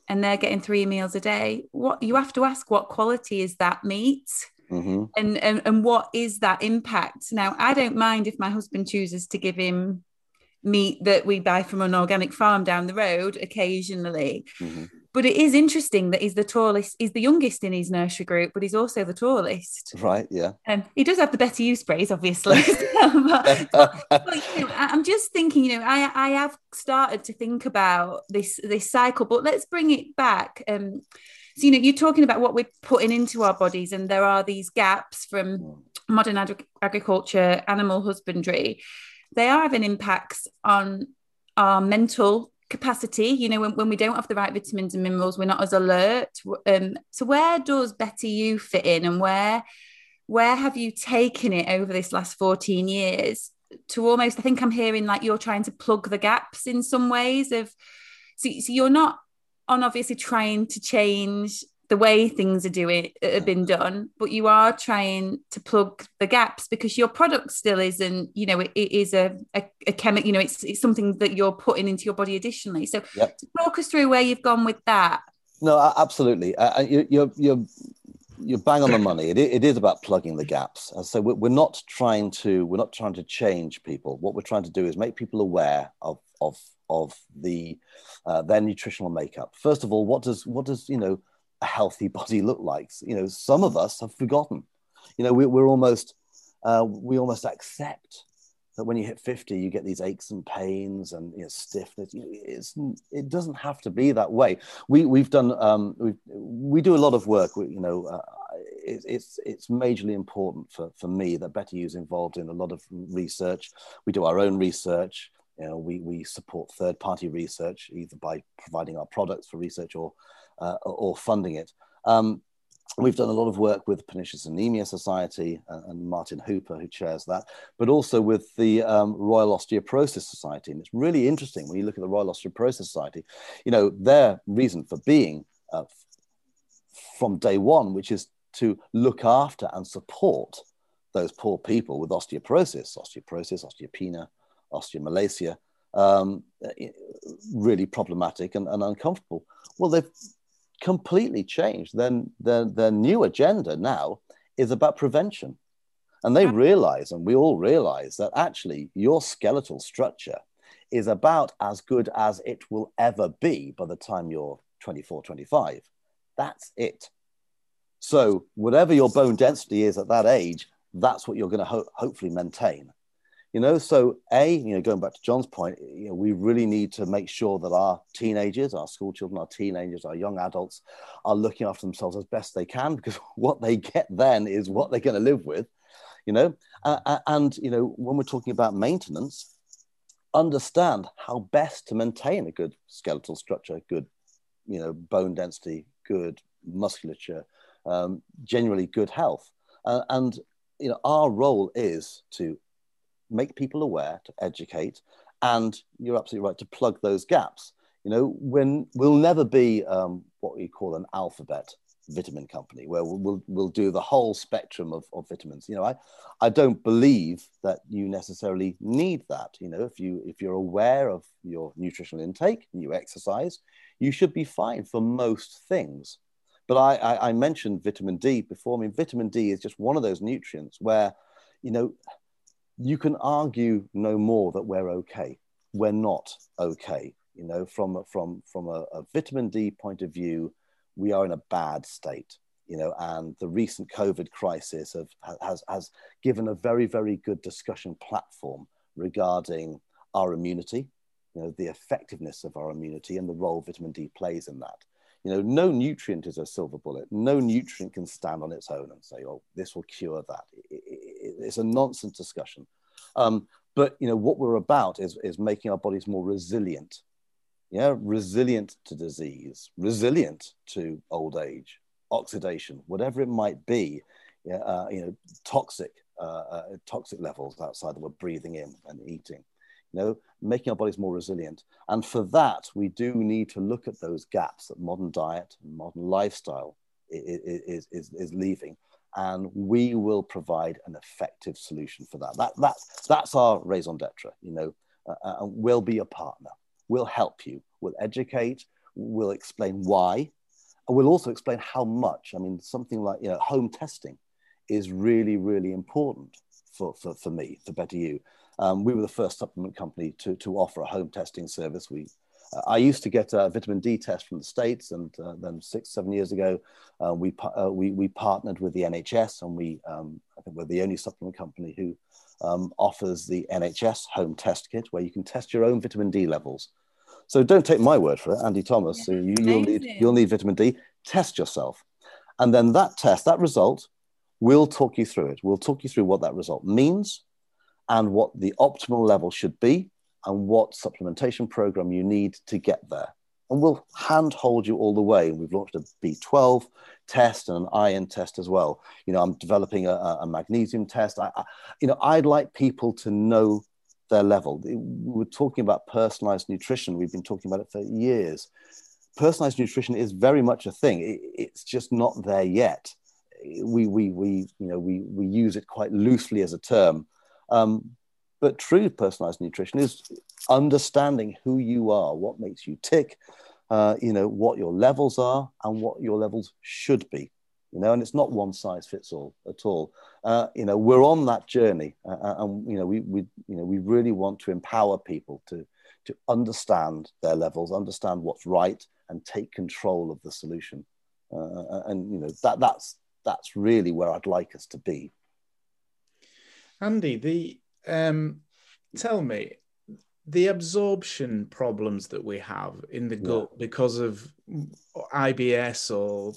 and they're getting three meals a day, what you have to ask, what quality is that meat? Mm-hmm. And, and and what is that impact? Now, I don't mind if my husband chooses to give him meat that we buy from an organic farm down the road occasionally. Mm-hmm. But it is interesting that he's the tallest, he's the youngest in his nursery group, but he's also the tallest. Right, yeah. And um, he does have the Better You sprays, obviously. but, but, but you know, I'm just thinking, you know, I, I have started to think about this, this cycle, but let's bring it back. Um, so, you know, you're talking about what we're putting into our bodies, and there are these gaps from modern ag- agriculture, animal husbandry. They are having impacts on our mental capacity. You know, when, when we don't have the right vitamins and minerals, we're not as alert. Um, so where does Better You fit in, and where where have you taken it over this last fourteen years to almost, I think I'm hearing like you're trying to plug the gaps in some ways of, so, so you're not on obviously trying to change the way things are doing have been done, but you are trying to plug the gaps because your product still isn't, you know, it, it is a, a, a chemical, you know, it's, it's something that you're putting into your body additionally. So yep. Talk us through where you've gone with that. No, absolutely. Uh, you, you're, you're, you're bang on the money. It, it is about plugging the gaps. And so we're, we're not trying to, we're not trying to change people. What we're trying to do is make people aware of, of, of the, uh, their nutritional makeup. First of all, what does, what does, you know, a healthy body look like? You know, some of us have forgotten. You know, we, we're almost, uh, we almost accept that when you hit fifty, you get these aches and pains and, you know, stiffness. It's, it doesn't have to be that way. We, we've done, um, we we do a lot of work. We, you know, uh, it, it's it's majorly important for, for me that Better You is involved in a lot of research. We do our own research. You know, we, we support third-party research, either by providing our products for research or uh, or funding it. Um, we've done a lot of work with Pernicious Anemia Society and, and Martin Hooper, who chairs that, but also with the um, Royal Osteoporosis Society. And it's really interesting when you look at the Royal Osteoporosis Society, you know, their reason for being uh, from day one, which is to look after and support those poor people with osteoporosis, osteoporosis, osteopenia, osteomalacia, um, really problematic and, and uncomfortable. Well, they've completely changed. Then their, their new agenda now is about prevention. And they realize, and we all realize, that actually your skeletal structure is about as good as it will ever be by the time you're twenty-four, twenty-five. That's it. So whatever your bone density is at that age, that's what you're going to ho- hopefully maintain. You know, so A, you know, going back to John's point, you know, we really need to make sure that our teenagers, our school children, our teenagers, our young adults are looking after themselves as best they can, because what they get then is what they're going to live with, you know. Uh, and, you know, when we're talking about maintenance, understand how best to maintain a good skeletal structure, good, you know, bone density, good musculature, um, generally good health. Uh, and, you know, our role is to make people aware, to educate, and you're absolutely right, to plug those gaps. You know, when we'll never be um, what we call an alphabet vitamin company, where we'll, we'll, we'll do the whole spectrum of, of vitamins. You know, I, I don't believe that you necessarily need that. You know, if, you, if you're aware of your nutritional intake and you exercise, you should be fine for most things. But I, I, I mentioned vitamin D before. I mean, vitamin D is just one of those nutrients where, you know, you can argue no more that we're okay. We're not okay. You know, from, from, from a, a vitamin D point of view, we are in a bad state, you know, and the recent COVID crisis have, has, has given a very, very good discussion platform regarding our immunity, you know, the effectiveness of our immunity and the role vitamin D plays in that. You know, no nutrient is a silver bullet. No nutrient can stand on its own and say, oh, this will cure that. It, it, it's a nonsense discussion. Um, but, you know, what we're about is, is making our bodies more resilient. Yeah, resilient to disease, resilient to old age, oxidation, whatever it might be, yeah, uh, you know, toxic, uh, uh, toxic levels outside that we're breathing in and eating. You know, making our bodies more resilient. And for that, we do need to look at those gaps that modern diet and modern lifestyle is, is, is leaving. And we will provide an effective solution for that. That that's, that's our raison d'etre, you know, uh, and we'll be a partner. We'll help you. We'll educate. we'll explain why, and we'll also explain how much. I mean, something like, you know, home testing is really, really important for, for, for me, for Better You. Um, we were the first supplement company to, to offer a home testing service. We, uh, I used to get a vitamin D test from the States, and uh, then six, seven years ago, uh, we, uh, we, we partnered with the N H S, and we, um, I think we're the only supplement company who um, offers the N H S home test kit, where you can test your own vitamin D levels. So don't take my word for it, Andy Thomas. Yeah, so you, you'll need amazing. you'll need vitamin D. Test yourself, and then that test, that result, we'll talk you through it. We'll talk you through what that result means, and what the optimal level should be, and what supplementation program you need to get there. And we'll handhold you all the way. We've launched a B twelve test and an iron test as well. You know, I'm developing a, a magnesium test. I, I, you know, I'd like people to know their level. We're talking about personalized nutrition. We've been talking about it for years. Personalized nutrition is very much a thing. It, it's just not there yet. We, we, we, you know, we, we use it quite loosely as a term. Um, but true personalized nutrition is understanding who you are, what makes you tick, uh, you know, what your levels are and what your levels should be, you know, and it's not one size fits all at all. Uh, you know, we're on that journey, uh, and, you know, we, we, you know, we really want to empower people to, to understand their levels, understand what's right, and take control of the solution. Uh, and, you know, that, that's, that's really where I'd like us to be. Andy, the um, tell me, the absorption problems that we have in the gut, yeah, because of I B S or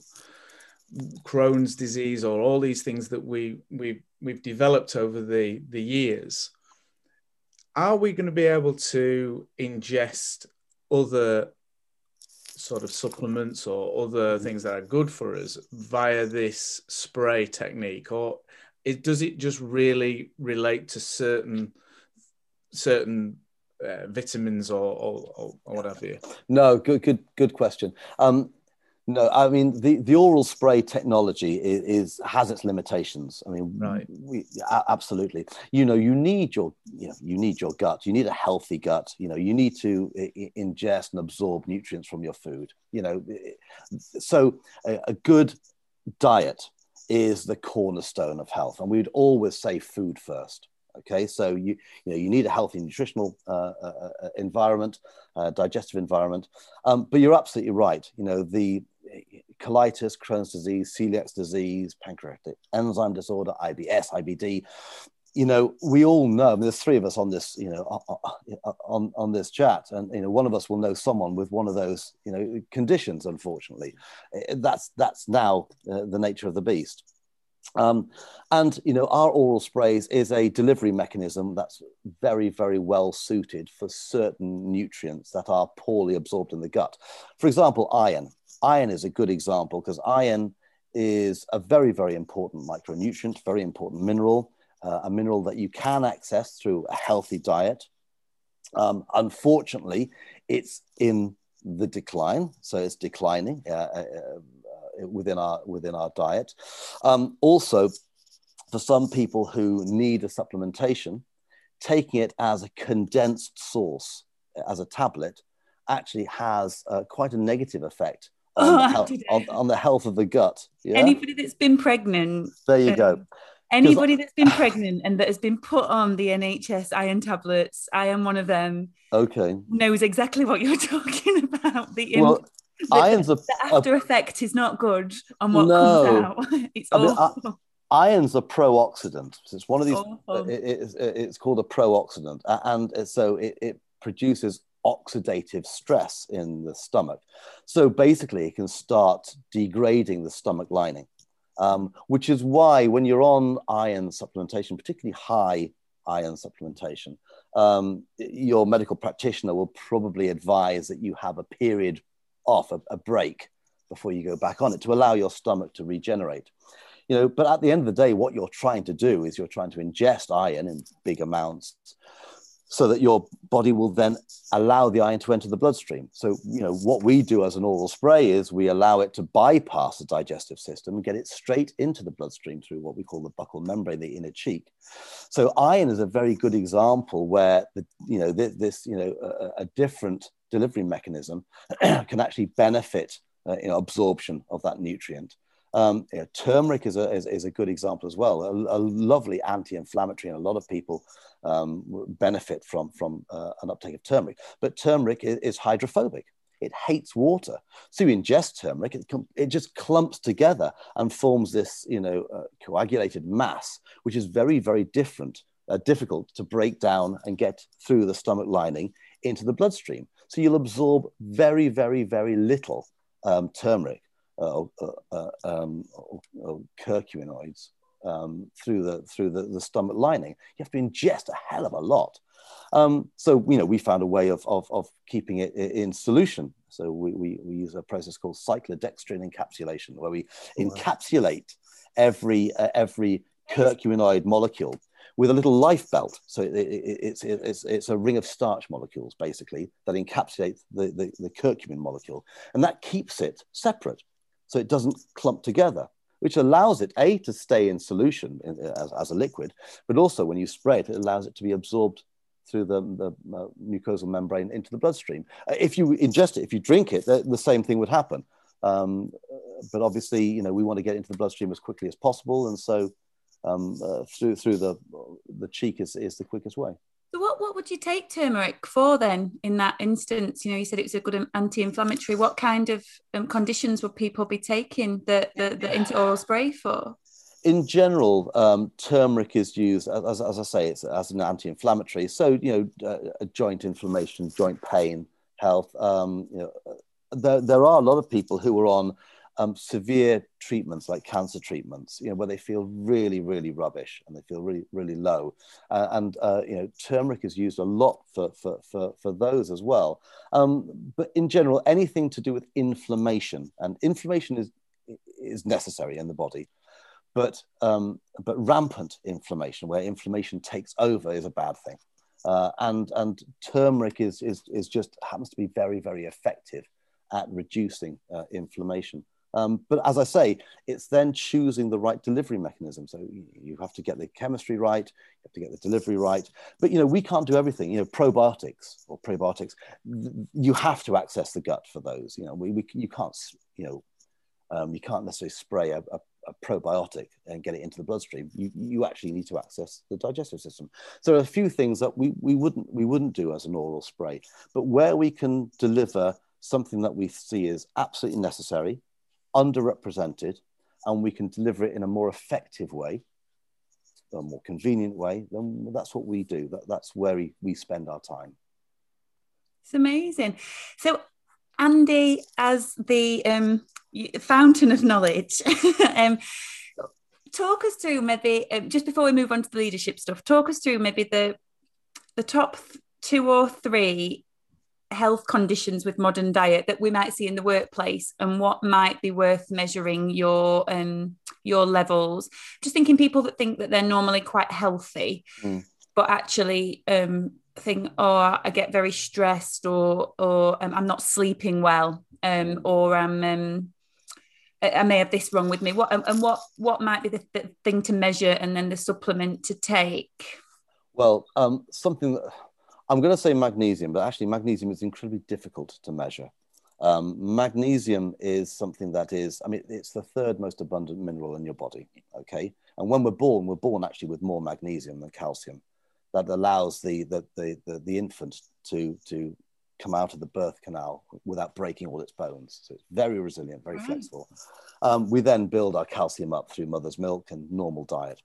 Crohn's disease or all these things that we we we've developed over the the years, are we going to be able to ingest other sort of supplements or other things that are good for us via this spray technique, or it, does it just really relate to certain certain uh, vitamins or, or, or what have you? No, good, good, good question. Um, no, I mean the, the oral spray technology is, is has its limitations. I mean, right. we, absolutely. You know, you need your you know you need your gut. You need a healthy gut. You know, you need to I- ingest and absorb nutrients from your food. You know, so a, a good diet is the cornerstone of health, and we'd always say food first. Okay, so you you know you need a healthy nutritional uh, uh, environment, uh, digestive environment, um, but you're absolutely right. You know, the colitis, Crohn's disease, celiac disease, pancreatic enzyme disorder, I B S, I B D. You know, we all know. I mean, there's three of us on this, you know, on on this chat, and you know, one of us will know someone with one of those, you know, conditions. Unfortunately, that's that's now uh, the nature of the beast. Um, and, you know, our oral sprays is a delivery mechanism that's very, very well suited for certain nutrients that are poorly absorbed in the gut. For example, iron. Iron is a good example because iron is a very, very important micronutrient, very important mineral, uh, a mineral that you can access through a healthy diet. Um, unfortunately, it's in the decline, so it's declining. Uh, uh, within our within our diet. Um, also, for some people who need a supplementation, taking it as a condensed source, as a tablet, actually has uh, quite a negative effect on, oh, the health, on, on the health of the gut. Yeah? Anybody that's been pregnant. There you um, go. Anybody that's been pregnant and that has been put on the N H S iron tablets, I am one of them. Okay. Knows exactly what you're talking about. The well, The, iron's a, the after effect is not good on what no. comes out. It's I mean, awful. I, iron's a pro-oxidant. It's one of these. Awful. It, it's, it's called a pro-oxidant, and so it, it produces oxidative stress in the stomach. So basically, it can start degrading the stomach lining, um, which is why when you're on iron supplementation, particularly high iron supplementation, um, your medical practitioner will probably advise that you have a period off, a, a break before you go back on it to allow your stomach to regenerate. You know, but at the end of the day, what you're trying to do is you're trying to ingest iron in big amounts so that your body will then allow the iron to enter the bloodstream. So, you know, what we do as an oral spray is we allow it to bypass the digestive system and get it straight into the bloodstream through what we call the buccal membrane, the inner cheek. So iron is a very good example where, the, you know, this, this you know, a, a different delivery mechanism can actually benefit uh, you know, absorption of that nutrient. Um, you know, turmeric is a, is, is a good example as well, a, a lovely anti-inflammatory, and a lot of people um, benefit from, from uh, an uptake of turmeric. But turmeric is, is hydrophobic. It hates water. So you ingest turmeric, it, it just clumps together and forms this, you know, uh, coagulated mass, which is very, very different, uh, difficult to break down and get through the stomach lining into the bloodstream. So you'll absorb very, very, very little um, turmeric uh, uh, uh, um, or, or curcuminoids um, through the through the, the stomach lining. You have to ingest a hell of a lot. Um, so, you know, we found a way of, of, of keeping it in solution. So we, we, we use a process called cyclodextrin encapsulation, where we oh, encapsulate every, uh, every curcuminoid molecule with a little life belt. So it, it, it's, it's, it's a ring of starch molecules, basically, that encapsulates the, the, the curcumin molecule. And that keeps it separate, so it doesn't clump together, which allows it, A, to stay in solution in, as, as a liquid, but also when you spray it, it allows it to be absorbed through the, the uh, mucosal membrane into the bloodstream. Uh, if you ingest it, if you drink it, the, the same thing would happen. Um, but obviously, you know, we want to get into the bloodstream as quickly as possible. And so um, uh, through, through the, the cheek is, is the quickest way. So what, what would you take turmeric for then in that instance? You know, you said it was a good anti-inflammatory. What kind of um, conditions would people be taking the, the, the intraoral spray for? In general, um, turmeric is used, as, as I say, it's as an anti-inflammatory. So, you know, uh, joint inflammation, joint pain, health. Um, you know, there, there are a lot of people who are on um, severe treatments like cancer treatments, you know, where they feel really, really rubbish and they feel really, really low. Uh, and, uh, you know, turmeric is used a lot for, for, for, for those as well. Um, but in general, anything to do with inflammation, and inflammation is, is necessary in the body. But, um, but rampant inflammation, where inflammation takes over, is a bad thing. Uh, and, and turmeric is, is, is just happens to be very, very effective at reducing uh, inflammation. Um, but as I say, it's then choosing the right delivery mechanism. So you have to get the chemistry right, you have to get the delivery right. But, you know, we can't do everything. You know, probiotics or prebiotics, you have to access the gut for those. You know, we, we you can't, you know, um, you can't necessarily spray a, a a probiotic and get it into the bloodstream. You, you actually need to access the digestive system. So there are a few things that we, we, wouldn't, we wouldn't do as an oral spray, but where we can deliver something that we see is absolutely necessary, underrepresented, and we can deliver it in a more effective way, a more convenient way, then that's what we do. That, that's where we, we spend our time. It's amazing. So Andy, as the um, fountain of knowledge, um, talk us through maybe, um, just before we move on to the leadership stuff, talk us through maybe the, the top two or three health conditions with modern diet that we might see in the workplace, and what might be worth measuring your, um, your levels. Just thinking people that think that they're normally quite healthy, mm. but actually... Um, think, oh, I get very stressed, or or um, I'm not sleeping well, um, or I'm um, I, I may have this wrong with me. What um, and what what might be the, the thing to measure, and then the supplement to take? Well, um, something that I'm going to say magnesium, but actually magnesium is incredibly difficult to measure. Um, magnesium is something that is, I mean, it's the third most abundant mineral in your body. Okay, and when we're born, we're born actually with more magnesium than calcium. That allows the, the, the, the, the infant to, to come out of the birth canal without breaking all its bones. So it's very resilient, very right. flexible. Um, we then build our calcium up through mother's milk and normal diet.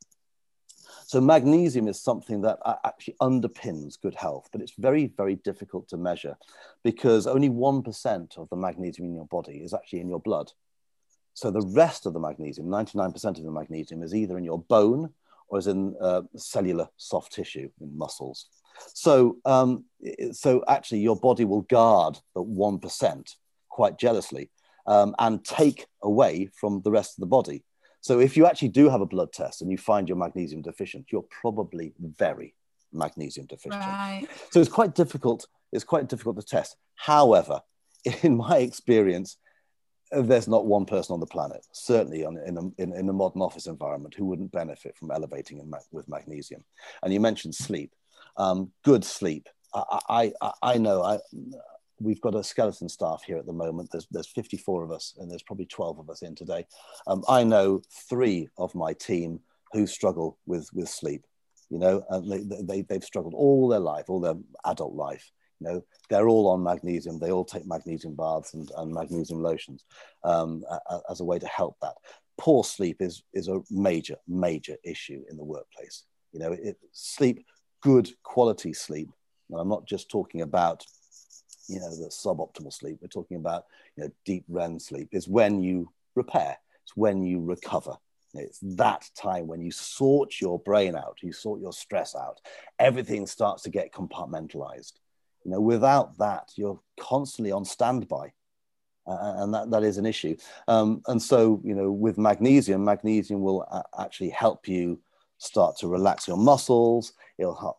So magnesium is something that actually underpins good health, but it's very, very difficult to measure because only one percent of the magnesium in your body is actually in your blood. So the rest of the magnesium, ninety-nine percent of the magnesium, is either in your bone or is in uh, cellular soft tissue, in muscles. So, um, so actually your body will guard the one percent quite jealously um, and take away from the rest of the body. So if you actually do have a blood test and you find you're magnesium deficient, you're probably very magnesium deficient. Right. So it's quite difficult, it's quite difficult to test. However, in my experience, there's not one person on the planet, certainly on, in, a, in, in a modern office environment, who wouldn't benefit from elevating in ma with magnesium. And you mentioned sleep. Um, good sleep. I, I, I know I, we've got a skeleton staff here at the moment. There's there's fifty-four of us, and there's probably twelve of us in today. Um, I know three of my team who struggle with with sleep. You know, and they, they they've struggled all their life, all their adult life. You know, they're all on magnesium. They all take magnesium baths and, and magnesium lotions um, as a way to help that. Poor sleep is is a major major issue in the workplace. You know, it, sleep, good quality sleep. And I'm not just talking about, you know, the suboptimal sleep. We're talking about, you know, deep R E M sleep is when you repair. It's when you recover. It's that time when you sort your brain out, you sort your stress out. Everything starts to get compartmentalized. You know, without that, you're constantly on standby. Uh, and that, that is an issue. Um, and so, you know, with magnesium, magnesium will uh, actually help you start to relax your muscles. It'll help,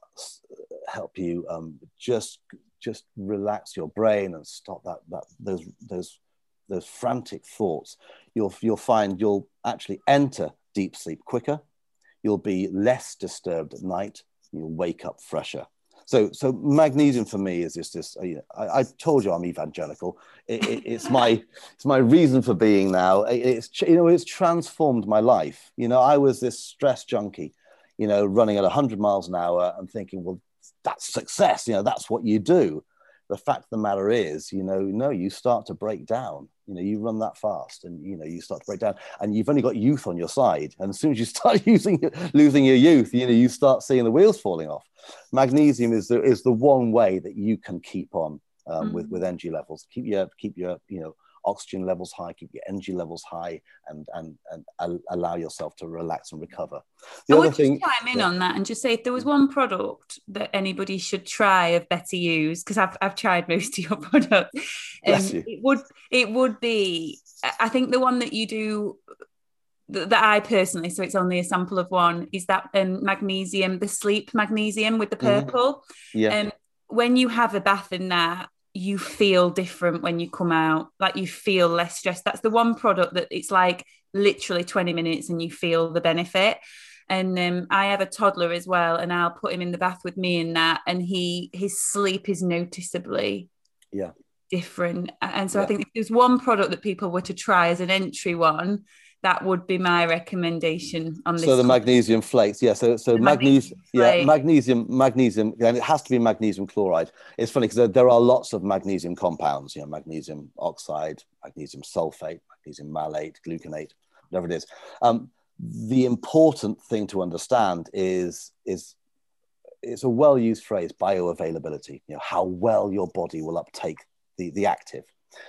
help you um, just just relax your brain and stop that that those those those frantic thoughts. You'll you'll find you'll actually enter deep sleep quicker. You'll be less disturbed at night. You'll wake up fresher. So, so magnesium for me is just this. You know, I, I told you I'm evangelical. It, it, it's my, it's my reason for being now. It, it's you know, it's transformed my life. You know, I was this stress junkie, you know, running at one hundred miles an hour and thinking, well, that's success. You know, that's what you do. The fact of the matter is, you know, no, you start to break down. You know, you run that fast, and you know, you start to break down, and you've only got youth on your side. And as soon as you start using, losing your youth, you know, you start seeing the wheels falling off. Magnesium is the is the one way that you can keep on um, mm. with with energy levels, keep your keep your you know oxygen levels high, keep your energy levels high, and and and allow yourself to relax and recover. The I other would thing, just chime in yeah. on that and just say if there was one product that anybody should try of Better Use, because I've I've tried most of your products, um, you. it would it would be I think the one that you do that, that I personally, so it's only a sample of one, is that um, magnesium, the sleep magnesium with the purple. Mm-hmm. Yeah. Um, when you have a bath in that, you feel different when you come out, like you feel less stressed. That's the one product that it's like literally twenty minutes and you feel the benefit. And um, I have a toddler as well, and I'll put him in the bath with me in that, and he his sleep is noticeably yeah different. And so yeah. I think if there's one product that people were to try as an entry one, that would be my recommendation on this. So the company. magnesium flakes, yeah. So so magnesium, yeah, magnesium, magnesium, and it has to be magnesium chloride. It's funny because there, there are lots of magnesium compounds, you know, magnesium oxide, magnesium sulfate, magnesium malate, gluconate, whatever it is. Um, the important thing to understand is is it's a well-used phrase, bioavailability. You know, how well your body will uptake the the active.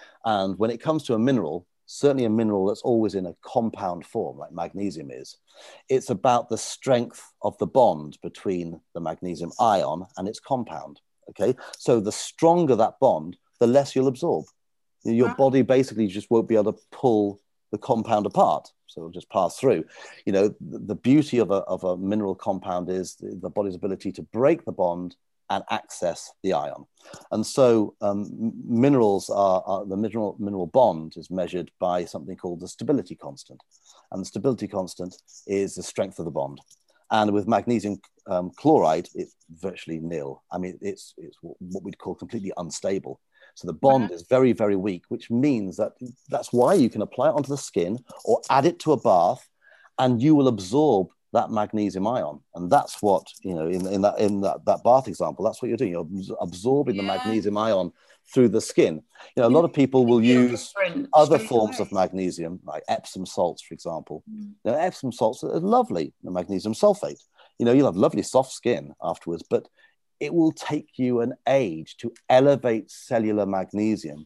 And when it comes to a mineral, certainly a mineral that's always in a compound form, like magnesium is, it's about the strength of the bond between the magnesium ion and its compound, okay? So the stronger that bond, the less you'll absorb. Your body basically just won't be able to pull the compound apart, so it'll just pass through. You know, the, the beauty of a, of a mineral compound is the, the body's ability to break the bond and access the ion. And so um, minerals are, are, the mineral, mineral bond is measured by something called the stability constant. And the stability constant is the strength of the bond. And with magnesium um, chloride, it's virtually nil. I mean, it's, it's what we'd call completely unstable. So the bond is very, very weak, which means that that's why you can apply it onto the skin or add it to a bath, and you will absorb that magnesium ion. And that's what, you know, in, in that in that, that bath example, that's what you're doing. You're absorbing yeah. the magnesium ion through the skin. You know, a lot of people will use other forms of magnesium, like Epsom salts, for example. Mm. You know, Epsom salts are lovely, the magnesium sulfate. You know, you'll have lovely soft skin afterwards, but it will take you an age to elevate cellular magnesium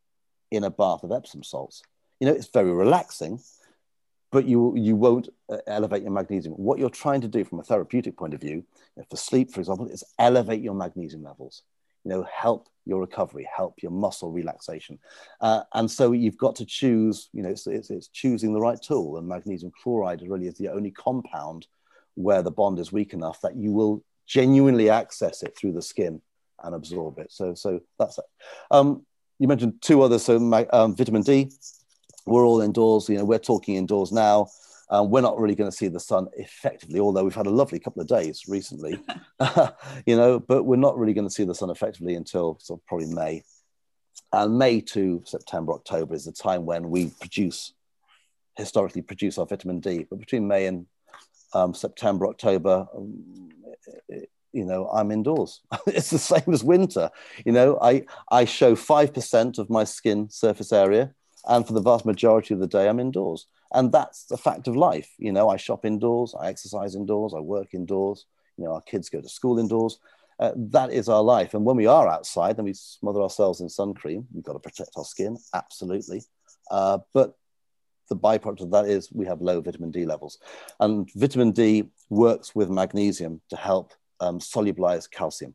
in a bath of Epsom salts. You know, it's very relaxing, but you, you won't uh, elevate your magnesium. What you're trying to do from a therapeutic point of view, you know, for sleep, for example, is elevate your magnesium levels, you know, help your recovery, help your muscle relaxation. Uh, and so you've got to choose, you know, it's, it's, it's choosing the right tool. And magnesium chloride really is the only compound where the bond is weak enough that you will genuinely access it through the skin and absorb it. So, so that's it. Um, you mentioned two others. So my, um, vitamin D, we're all indoors. You know, we're talking indoors now. Um, we're not really going to see the sun effectively, although we've had a lovely couple of days recently, you know, but we're not really going to see the sun effectively until sort of probably May. And May to September, October is the time when we produce, historically produce our vitamin D. But between May and um, September, October, um, it, you know, I'm indoors. It's the same as winter. You know, I, I show five percent of my skin surface area, and for the vast majority of the day, I'm indoors. And that's the fact of life. You know, I shop indoors, I exercise indoors, I work indoors. You know, our kids go to school indoors. Uh, that is our life. And when we are outside and we smother ourselves in sun cream, we've got to protect our skin, absolutely. Uh, but the byproduct of that is we have low vitamin D levels. And vitamin D works with magnesium to help um, solubilize calcium.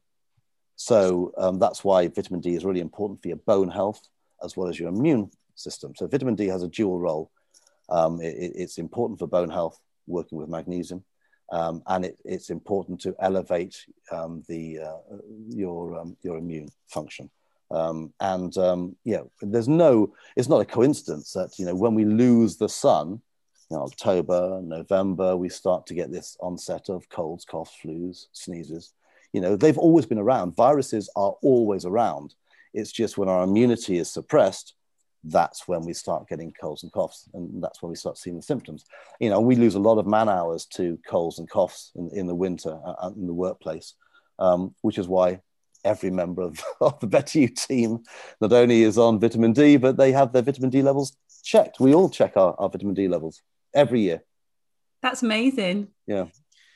So um, that's why vitamin D is really important for your bone health as well as your immune system. So vitamin D has a dual role. Um, it, it's important for bone health, working with magnesium. Um, and it, it's important to elevate um, the uh, your um, your immune function. Um, and um, yeah, there's no, it's not a coincidence that, you know, when we lose the sun, in October, November, we start to get this onset of colds, coughs, flus, sneezes. You know, they've always been around. Viruses are always around. It's just when our immunity is suppressed, that's when we start getting colds and coughs, and that's when we start seeing the symptoms. You know, we lose a lot of man hours to colds and coughs in, in the winter uh, in the workplace, um, which is why every member of, of the Better You team not only is on vitamin D, but they have their vitamin D levels checked. We all check our, our vitamin D levels every year. That's amazing. Yeah.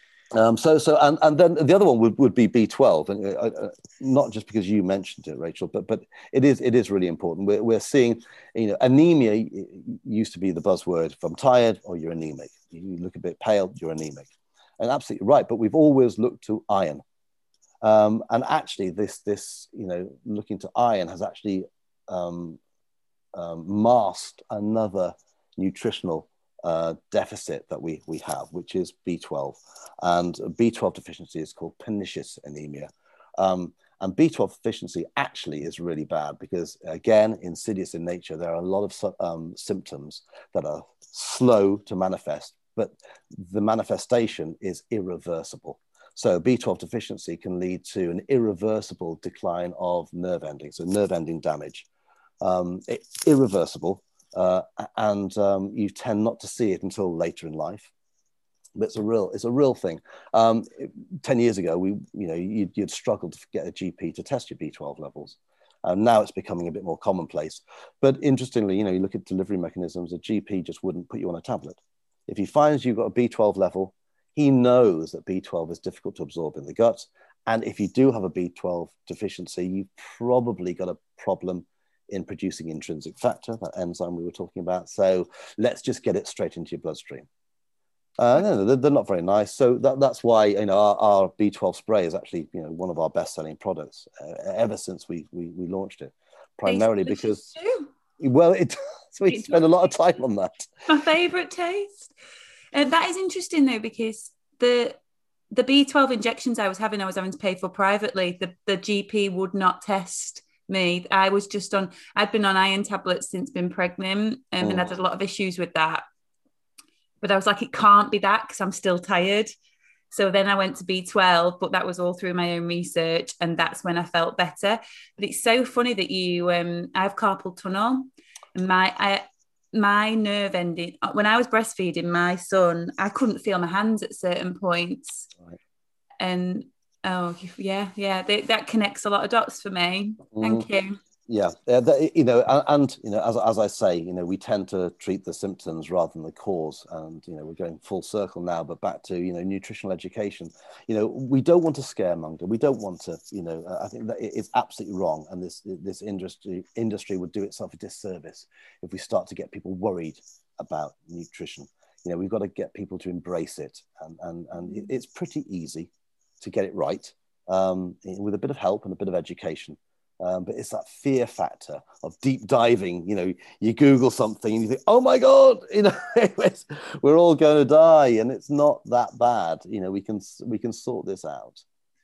Um, so, so, and, and then the other one would, would be B twelve, and uh, uh, not just because you mentioned it, Rachel, but but it is it is really important. We're we're seeing, you know, anemia used to be the buzzword. If I'm tired, or you're anemic. You look a bit pale, you're anemic, and absolutely right. But we've always looked to iron, um, and actually, this this you know, looking to iron has actually um, um, masked another nutritional Uh, deficit that we we have, which is B twelve, and B twelve deficiency is called pernicious anemia. Um, and B twelve deficiency actually is really bad because, again, insidious in nature. There are a lot of um, symptoms that are slow to manifest, but the manifestation is irreversible. So B twelve deficiency can lead to an irreversible decline of nerve endings, so nerve ending damage. Um, it's irreversible. Uh, and um, you tend not to see it until later in life, but it's a real, it's a real thing. Um, Ten years ago, we, you know, you'd, you'd struggle to get a G P to test your B twelve levels. Um, now it's becoming a bit more commonplace. But interestingly, you know, you look at delivery mechanisms. A G P just wouldn't put you on a tablet. If he finds you've got a B twelve level, he knows that B twelve is difficult to absorb in the gut, and if you do have a B twelve deficiency, you've probably got a problem in producing intrinsic factor, that enzyme we were talking about. So let's just get it straight into your bloodstream. Uh, no, they're, they're not very nice. So that, that's why, you know, our, our B twelve spray is actually, you know, one of our best-selling products uh, ever since we, we we launched it. Primarily because, well, it so we spend a lot of time on that. My favourite taste. And uh, that is interesting though, because the the B twelve injections I was having, I was having to pay for privately. The the G P would not test me. I was just on, I'd been on iron tablets since being pregnant, um, oh. and I had a lot of issues with that. But I was like, it can't be that because I'm still tired. So then I went to B twelve, but that was all through my own research, and that's when I felt better. But it's so funny that you, um, I have carpal tunnel, and my I, my nerve ending, when I was breastfeeding my son, I couldn't feel my hands at certain points. Right. And oh, yeah, yeah, they, that connects a lot of dots for me. Thank mm. you. Yeah, uh, that, you know, and, and, you know, as, as I say, you know, we tend to treat the symptoms rather than the cause. And, you know, we're going full circle now, but back to, you know, nutritional education. You know, we don't want to scaremonger. We don't want to, you know, I think that it's absolutely wrong. And this this industry industry would do itself a disservice if we start to get people worried about nutrition. You know, we've got to get people to embrace it. And, and, and it's pretty easy to get it right, um, with a bit of help and a bit of education. Um, but it's that fear factor of deep diving. You know, you Google something and you think, oh my God, you know, we're all going to die. And it's not that bad. You know, we can, we can sort this out.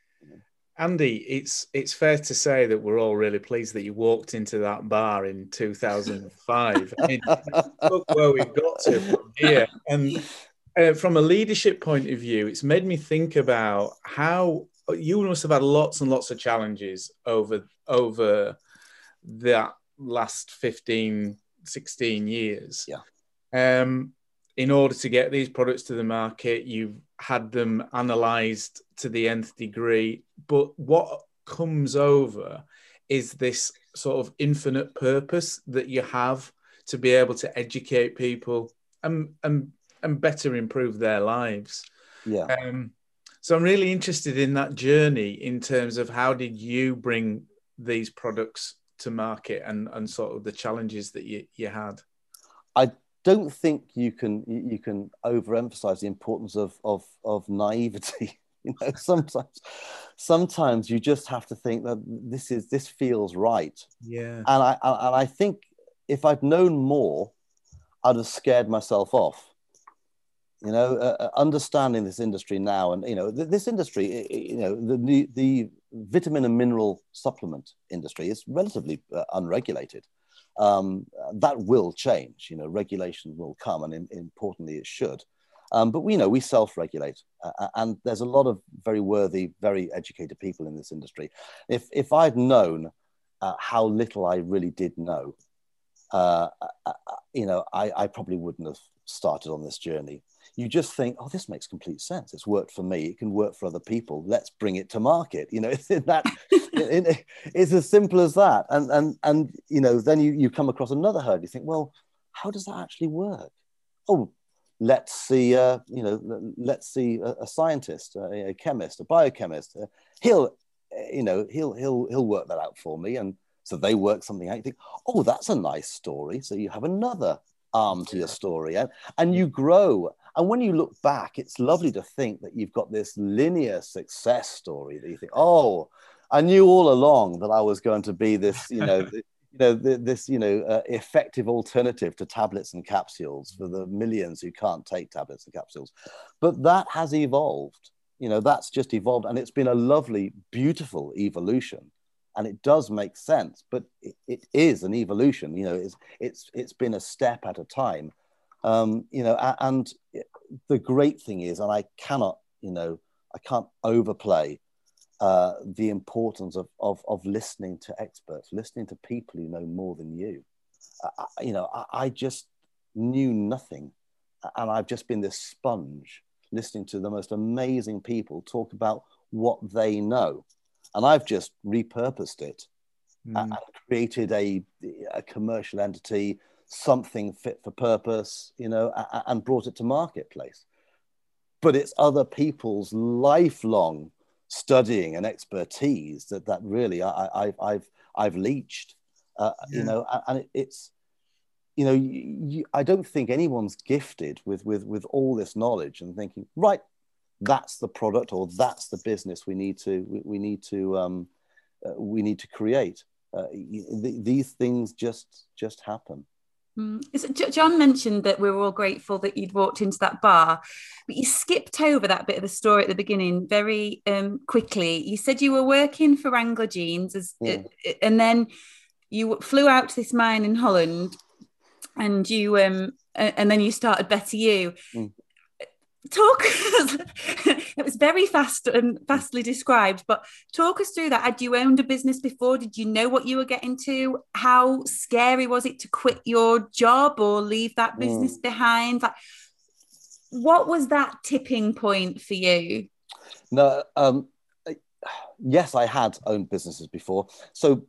Andy, it's, it's fair to say that we're all really pleased that you walked into that bar in two thousand five. I mean, look where we've got to from here. And Uh, from a leadership point of view, it's made me think about how you must have had lots and lots of challenges over over that last fifteen, sixteen years. Yeah. Um, in order to get these products to the market, you've had them analysed to the nth degree. But what comes over is this sort of infinite purpose that you have to be able to educate people and and, and better improve their lives. Yeah. Um, so I'm really interested in that journey in terms of how did you bring these products to market and, and sort of the challenges that you, you had? I don't think you can you can overemphasize the importance of of of naivety. You know, sometimes sometimes you just have to think that this is this feels right. Yeah. And I and I think if I'd known more, I'd have scared myself off. You know, uh, understanding this industry now, and you know, th- this industry, you know, the the vitamin and mineral supplement industry is relatively uh, unregulated. Um, that will change. You know, regulation will come, and in, importantly, it should. Um, but we know we self-regulate, uh, and there's a lot of very worthy, very educated people in this industry. If if I'd known uh, how little I really did know, uh, uh, you know, I, I probably wouldn't have started on this journey. You just think, oh, this makes complete sense. It's worked for me. It can work for other people. Let's bring it to market. You know, it's in that. it, it, it's as simple as that. And and and you know, then you you come across another hurdle. You think, well, how does that actually work? Oh, let's see. Uh, you know, let's see a, a scientist, a, a chemist, a biochemist. Uh, he'll, you know, he'll he'll he'll work that out for me. And so they work something out. You think, oh, that's a nice story. So you have another arm to your story, and and you grow. And when you look back, it's lovely to think that you've got this linear success story that you think, oh, I knew all along that I was going to be this, you know, you know, this, you know, uh, effective alternative to tablets and capsules for the millions who can't take tablets and capsules. But that has evolved. You know, that's just evolved, and it's been a lovely, beautiful evolution. And it does make sense, but it, it is an evolution. You know, it's it's it's been a step at a time. Um, you know, and the great thing is, and I cannot, you know, I can't overplay uh, the importance of, of of listening to experts, listening to people who know more than you. Uh, you know, I, I just knew nothing, and I've just been this sponge listening to the most amazing people talk about what they know, and I've just repurposed it mm. and created a a commercial entity, something fit for purpose, you know, and brought it to marketplace. But it's other people's lifelong studying and expertise that that really I, I, I've I've leached, uh, yeah. you know, and it, it's, you know, you, you, I don't think anyone's gifted with with with all this knowledge and thinking, right, that's the product or that's the business we need to we, we need to um, uh, we need to create. Uh, th- these things just just happen. Mm. John mentioned that we were all grateful that you'd walked into that bar, but you skipped over that bit of the story at the beginning very um, quickly. You said you were working for Wrangler Jeans, as, yeah. uh, and then you flew out to this mine in Holland, and you um, and then you started Better You. Mm. Talk it was very fast and fastly described, but talk us through that. Had you owned a business before? Did you know what you were getting to? How scary was it to quit your job or leave that business mm. behind? Like, what was that tipping point for you? No, um, yes, I had owned businesses before. So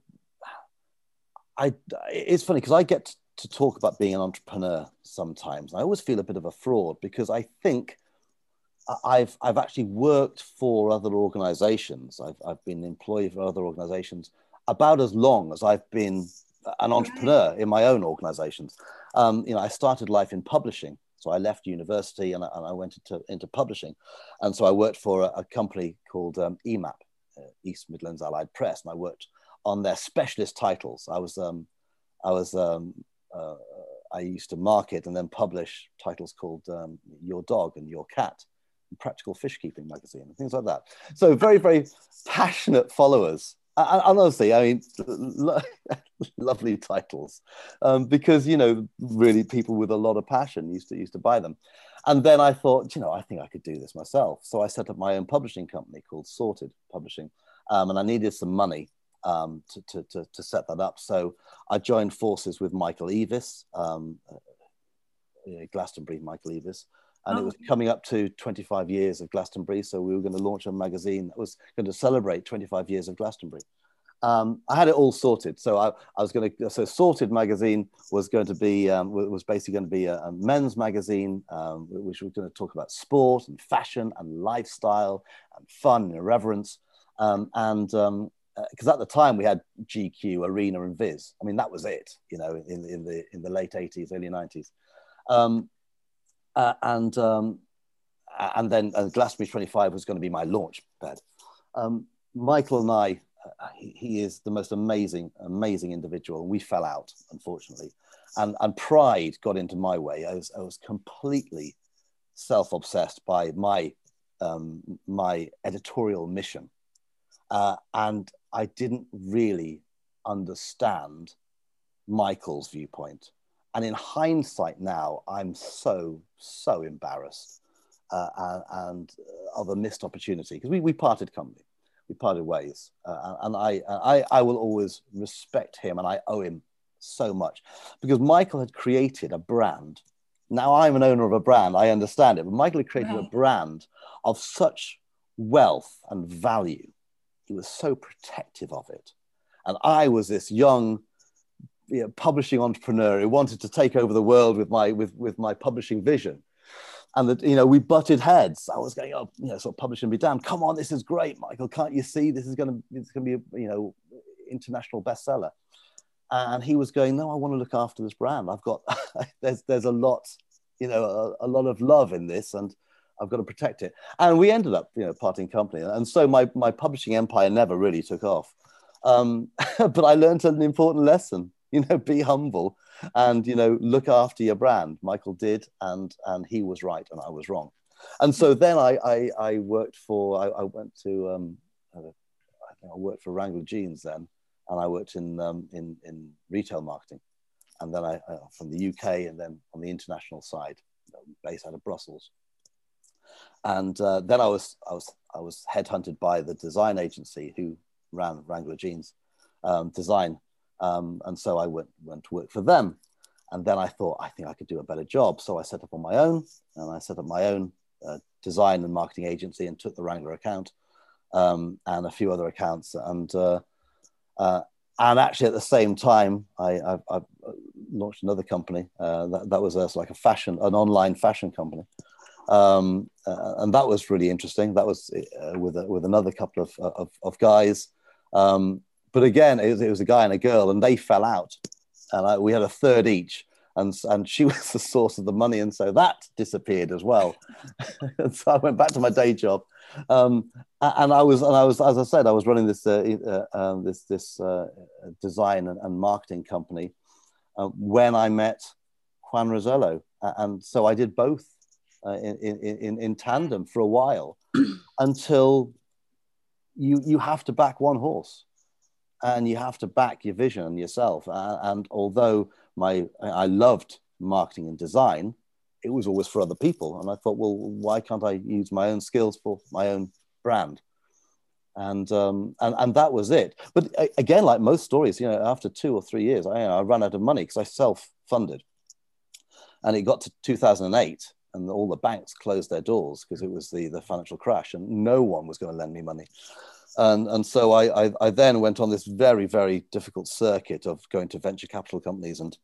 I, it's funny because I get to talk about being an entrepreneur sometimes. I always feel a bit of a fraud because I think I've I've actually worked for other organizations. I've I've been employed for other organizations about as long as I've been an entrepreneur right. in my own organizations. Um, you know, I started life in publishing. So I left university and I, and I went into, into publishing. And so I worked for a, a company called um, E M A P, uh, East Midlands Allied Press. And I worked on their specialist titles. I was, um, I was, um, uh, I used to market and then publish titles called um, Your Dog and Your Cat, Practical Fish Keeping magazine, and things like that. So very, very passionate followers. And honestly, I mean, lo- lovely titles, um, because, you know, really people with a lot of passion used to used to buy them. And then I thought, you know, I think I could do this myself. So I set up my own publishing company called Sorted Publishing, um, and I needed some money. um, to, to, to, to set that up. So I joined forces with Michael Eavis, um, uh, Glastonbury, Michael Eavis. And oh. It was coming up to twenty-five years of Glastonbury. So we were going to launch a magazine that was going to celebrate twenty-five years of Glastonbury. Um, I had it all sorted. So I, I was going to, so Sorted magazine was going to be, um, was basically going to be a, a men's magazine, um, which was going to talk about sport and fashion and lifestyle and fun and irreverence. Um, and because um, uh, at the time we had G Q, Arena and Viz. I mean, that was it, you know, in, in, the, in the late eighties, early nineties. Um, uh, and, um, and then uh, Glastonbury twenty-five was going to be my launch pad. Um, Michael and I, Uh, he, he is the most amazing, amazing individual. We fell out, unfortunately. And, and pride got into my way. I was, I was completely self-obsessed by my, um, my editorial mission. Uh, and I didn't really understand Michael's viewpoint. And in hindsight now, I'm so, so embarrassed uh, and, and of a missed opportunity, because we, we parted company. We parted ways, uh, and I, I, I will always respect him, and I owe him so much, because Michael had created a brand. Now I'm an owner of a brand, I understand it, but Michael had created right. a brand of such wealth and value. He was so protective of it, and I was this young, you know, publishing entrepreneur who wanted to take over the world with my with with my publishing vision. And that, you know, we butted heads. I was going, oh, you know, sort of publishing be damned. Come on, this is great, Michael. Can't you see this is going to, it's going to be a, you know, international bestseller? And he was going, no, I want to look after this brand. I've got, there's, there's a lot, you know, a, a lot of love in this, and I've got to protect it. And we ended up, you know, parting company. And so my, my publishing empire never really took off. Um, but I learned an important lesson, you know, be humble. And, you know, look after your brand. Michael did, and and he was right, and I was wrong. And so then I I, I worked for, I, I went to, um, I think I worked for Wrangler Jeans then, and I worked in um, in in retail marketing, and then I uh, from the U K, and then on the international side, based out of Brussels. And uh, then I was I was I was headhunted by the design agency who ran Wrangler Jeans um, design. Um, and so I went, went to work for them. And then I thought, I think I could do a better job. So I set up on my own, and I set up my own uh, design and marketing agency, and took the Wrangler account um, and a few other accounts. And uh, uh, and actually at the same time, I, I, I launched another company. Uh, that, that was a, like a fashion, an online fashion company. Um, uh, and that was really interesting. That was uh, with, a, with another couple of, of, of guys. Um, But again, it was, it was a guy and a girl, and they fell out, and I, we had a third each, and and she was the source of the money, and so that disappeared as well. And so I went back to my day job, um, and I was and I was as I said, I was running this uh, uh, um, this this uh, design and, and marketing company uh, when I met Juan Rosello, and so I did both uh, in, in in tandem for a while, until you you have to back one horse. And you have to back your vision yourself. Uh, and although my I loved marketing and design, it was always for other people. And I thought, well, why can't I use my own skills for my own brand? And um, and and that was it. But again, like most stories, you know, after two or three years, I, you know, I ran out of money because I self-funded. And it got to two thousand eight, and all the banks closed their doors because it was the the financial crash, and no one was going to lend me money. And, and so I, I, I then went on this very, very difficult circuit of going to venture capital companies and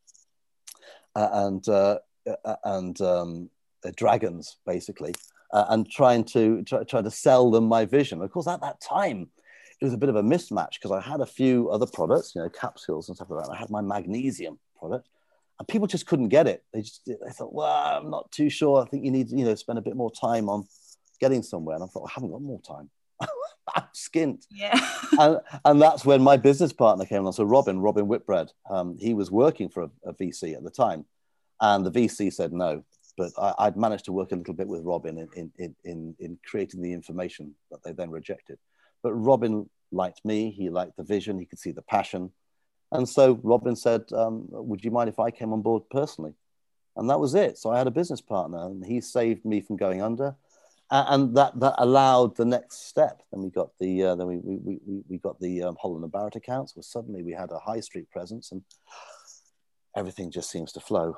uh, and uh, uh, and um, uh, dragons, basically, uh, and trying to try, try to sell them my vision. Of course, at that time, it was a bit of a mismatch, because I had a few other products, you know, capsules and stuff like that. I had my magnesium product, and people just couldn't get it. They just they thought, well, I'm not too sure. I think you need you know spend a bit more time on getting somewhere. And I thought, I haven't got more time. I'm skint. Yeah. and, and that's when my business partner came along. So Robin, Robin Whitbread, um, he was working for a, a V C at the time, and the V C said no. But I, I'd managed to work a little bit with Robin in, in, in, in creating the information that they then rejected. But Robin liked me. He liked the vision. He could see the passion. And so Robin said, um, would you mind if I came on board personally? And that was it. So I had a business partner, and he saved me from going under. and that that allowed the next step. Then we got the uh, then we we we we got the um, Holland and Barrett accounts. Where suddenly we had a high street presence, and everything just seems to flow.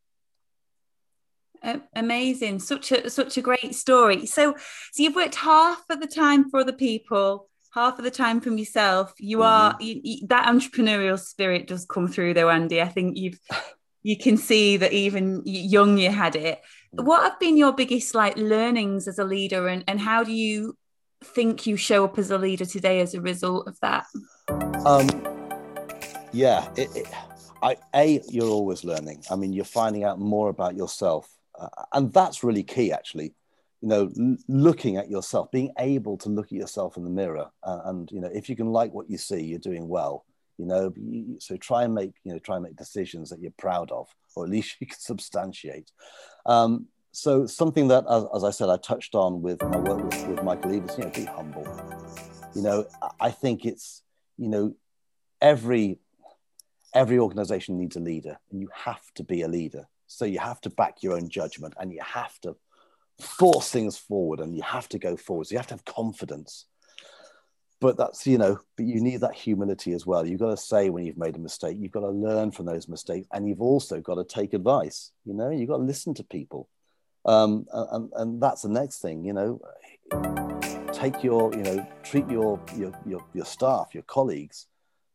Amazing, such a such a great story. So, so you've worked half of the time for other people, half of the time from yourself. You mm-hmm. are you, you, that entrepreneurial spirit does come through, though, Andy. I think you've you can see that even young you had it. What have been your biggest like learnings as a leader, and and how do you think you show up as a leader today as a result of that? Um, yeah, it, it, I a you're always learning. I mean, you're finding out more about yourself. Uh, and that's really key, actually, you know, l- looking at yourself, being able to look at yourself in the mirror. Uh, and, you know, if you can like what you see, you're doing well, you know, you, so try and make, you know, try and make decisions that you're proud of, or at least you can substantiate. Um, so something that, as, as I said, I touched on with my work with, with Michael Evers, you know, be humble. You know, I think it's, you know, every, every organization needs a leader, and you have to be a leader. So you have to back your own judgment, and you have to force things forward, and you have to go forward. So you have to have confidence. But that's, you know, but you need that humility as well. You've got to say when you've made a mistake, you've got to learn from those mistakes, and you've also got to take advice. You know, you've got to listen to people. Um, and, and that's the next thing, you know, take your, you know, treat your, your, your, your staff, your colleagues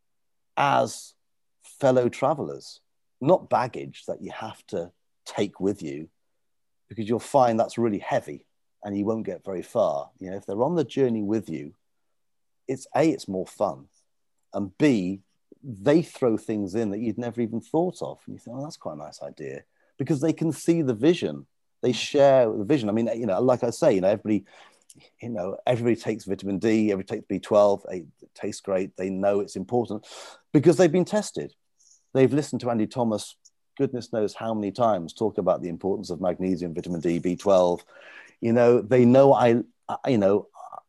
as fellow travelers. Not baggage that you have to take with you, because you'll find that's really heavy and you won't get very far. You know, if they're on the journey with you, it's A, it's more fun, and B, they throw things in that you'd never even thought of. And you think, oh, that's quite a nice idea, because they can see the vision. They share the vision. I mean, you know, like I say, you know, everybody, you know, everybody takes vitamin D, everybody takes B twelve, it tastes great. They know it's important because they've been tested. They've listened to Andy Thomas, goodness knows how many times, talk about the importance of magnesium, vitamin D, B twelve. You know, they know I, I you know,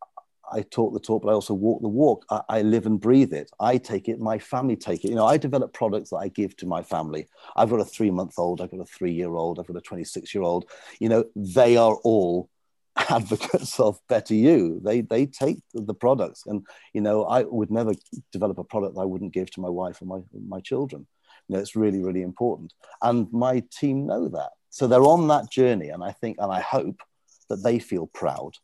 I talk the talk, but I also walk the walk. I, I live and breathe it. I take it, my family take it. You know, I develop products that I give to my family. I've got a three-month-old, I've got a three-year-old, I've got a twenty-six-year-old. You know, they are all advocates of Better You. They they take the products, and you know, I would never develop a product that I wouldn't give to my wife or my my children. You know, it's really, really important, and my team know that, so they're on that journey, and I think, and I hope that they feel proud.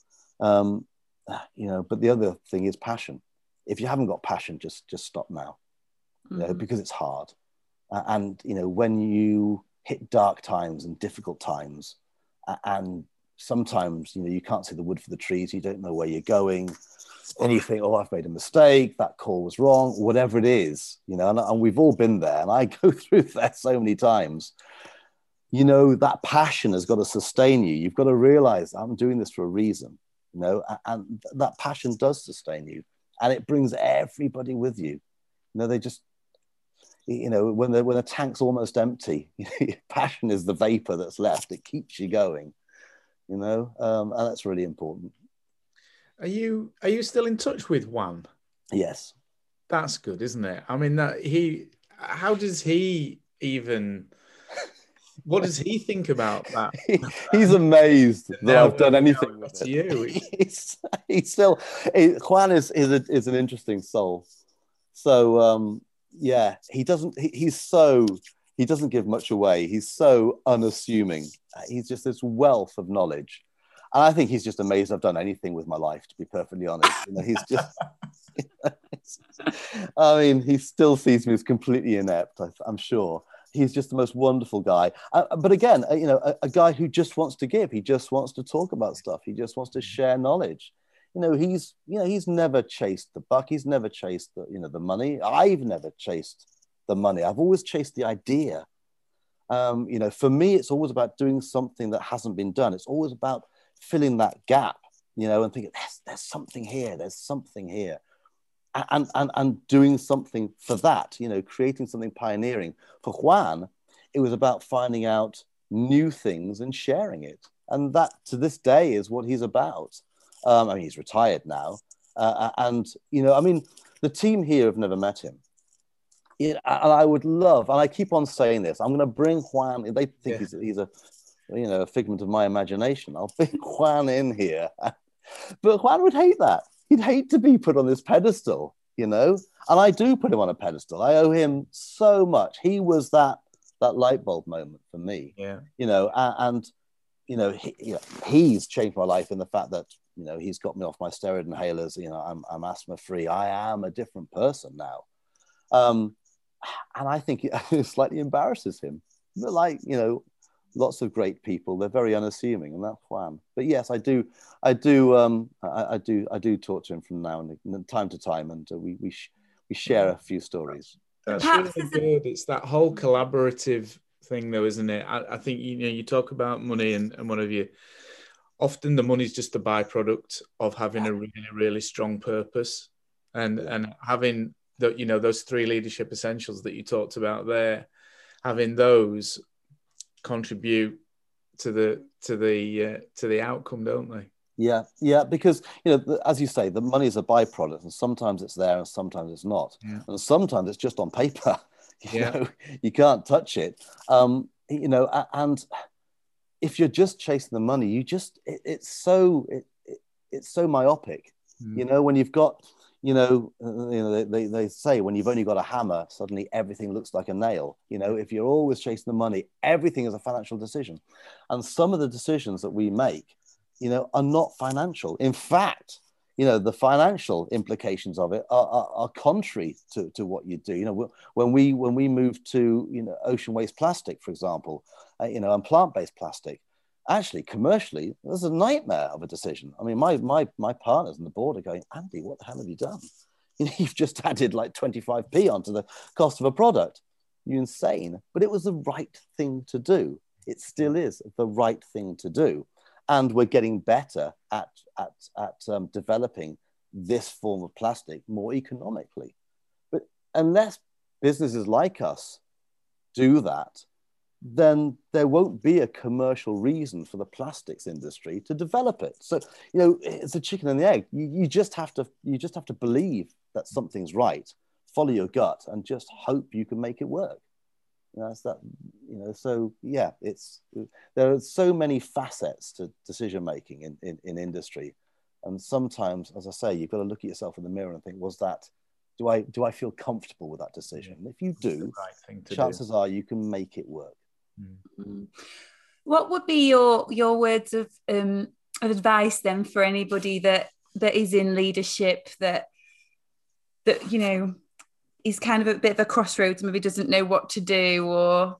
Um, you know, but the other thing is passion. If you haven't got passion, just just stop now, you know, mm-hmm. because it's hard, uh, and you know, when you hit dark times and difficult times, uh, and sometimes, you know, you can't see the wood for the trees. You don't know where you're going. And you think, oh, I've made a mistake. That call was wrong, whatever it is, you know, and, and we've all been there. And I go through that so many times. You know, that passion has got to sustain you. You've got to realize I'm doing this for a reason, you know, and, and that passion does sustain you. And it brings everybody with you. You know, they just, you know, when the, when a tank's almost empty, passion is the vapor that's left. It keeps you going. You know, um, and that's really important. Are you are you still in touch with Juan? Yes. That's good, isn't it? I mean, that he. How does he even? What does he think about that? he, he's amazed that now, I've done anything with to you. he's, he's still he, Juan is is, a, is an interesting soul. So um, yeah, he doesn't. He, he's so. He doesn't give much away. He's so unassuming. He's just this wealth of knowledge. And I think he's just amazed I've done anything with my life, to be perfectly honest. You know, he's just, I mean, he still sees me as completely inept, I, I'm sure. He's just the most wonderful guy. Uh, but again, uh, you know, a, a guy who just wants to give. He just wants to talk about stuff. He just wants to share knowledge. You know, he's, you know, he's never chased the buck. He's never chased the, you know, the money. I've never chased the money. I've always chased the idea. Um, you know, for me, it's always about doing something that hasn't been done. It's always about filling that gap, you know, and thinking, there's, there's something here, there's something here. And, and, and doing something for that, you know, creating something pioneering. For Juan, it was about finding out new things and sharing it. And that, to this day, is what he's about. Um, I mean, he's retired now. Uh, and, you know, I mean, the team here have never met him. It, and I would love, and I keep on saying this, I'm going to bring Juan, they think yeah. he's, he's a you know, a figment of my imagination. I'll bring Juan in here. But Juan would hate that. He'd hate to be put on this pedestal, you know, and I do put him on a pedestal. I owe him so much. He was that that light bulb moment for me, yeah. you know, and, and you know, he, you know, he's changed my life in the fact that, you know, he's got me off my steroid inhalers. You know, I'm, I'm asthma free. I am a different person now. Um, and I think it slightly embarrasses him. But like, you know, lots of great people, they're very unassuming, and that's Juan. But yes, I do, I do, um, I, I do, I do talk to him from now and time to time, and uh, we we sh- we share a few stories. That's Perhaps really there's a- good. It's that whole collaborative thing, though, isn't it? I, I think, you know, you talk about money, and, and one of you, often the money's just a byproduct of having a really, really strong purpose, and Yeah. and having the, you know, those three leadership essentials that you talked about there, having those contribute to the to the uh, to the outcome, don't they? Yeah, yeah, because, you know, the, as you say, the money is a byproduct, and sometimes it's there and sometimes it's not, Yeah. and sometimes it's just on paper. You Yeah. know, you can't touch it. Um, you know, a- and if you're just chasing the money, you just it, it's so it, it, it's so myopic. Mm. You know, when you've got, you know, uh, you know, they, they, they say when you've only got a hammer, suddenly everything looks like a nail. You know, if you're always chasing the money, everything is a financial decision, and some of the decisions that we make, you know, are not financial. In fact, you know, the financial implications of it are, are, are contrary to, to what you do. You know, when we when we moved to, you know, ocean waste plastic, for example, uh, you know, and plant-based plastic, actually commercially, it was a nightmare of a decision. I mean, my my my partners on the board are going, Andy, what the hell have you done? You know, you've just added like twenty-five p onto the cost of a product. You're insane. But it was the right thing to do. It still is the right thing to do. And we're getting better at, at, at um, developing this form of plastic more economically. But unless businesses like us do that, then there won't be a commercial reason for the plastics industry to develop it. So, you know, it's a chicken and the egg. You, you just have to, you just have to believe that something's right, follow your gut, and just hope you can make it work. You know, it's that, you know, so yeah, it's, there are so many facets to decision making in, in, in industry. And sometimes, as I say, you've got to look at yourself in the mirror and think, was that, do I, do I feel comfortable with that decision? And if you do, Right thing to chances do. are you can make it work. Mm. What would be your your words of um of advice then for anybody that that is in leadership, that that you know is kind of a bit of a crossroads, maybe doesn't know what to do, or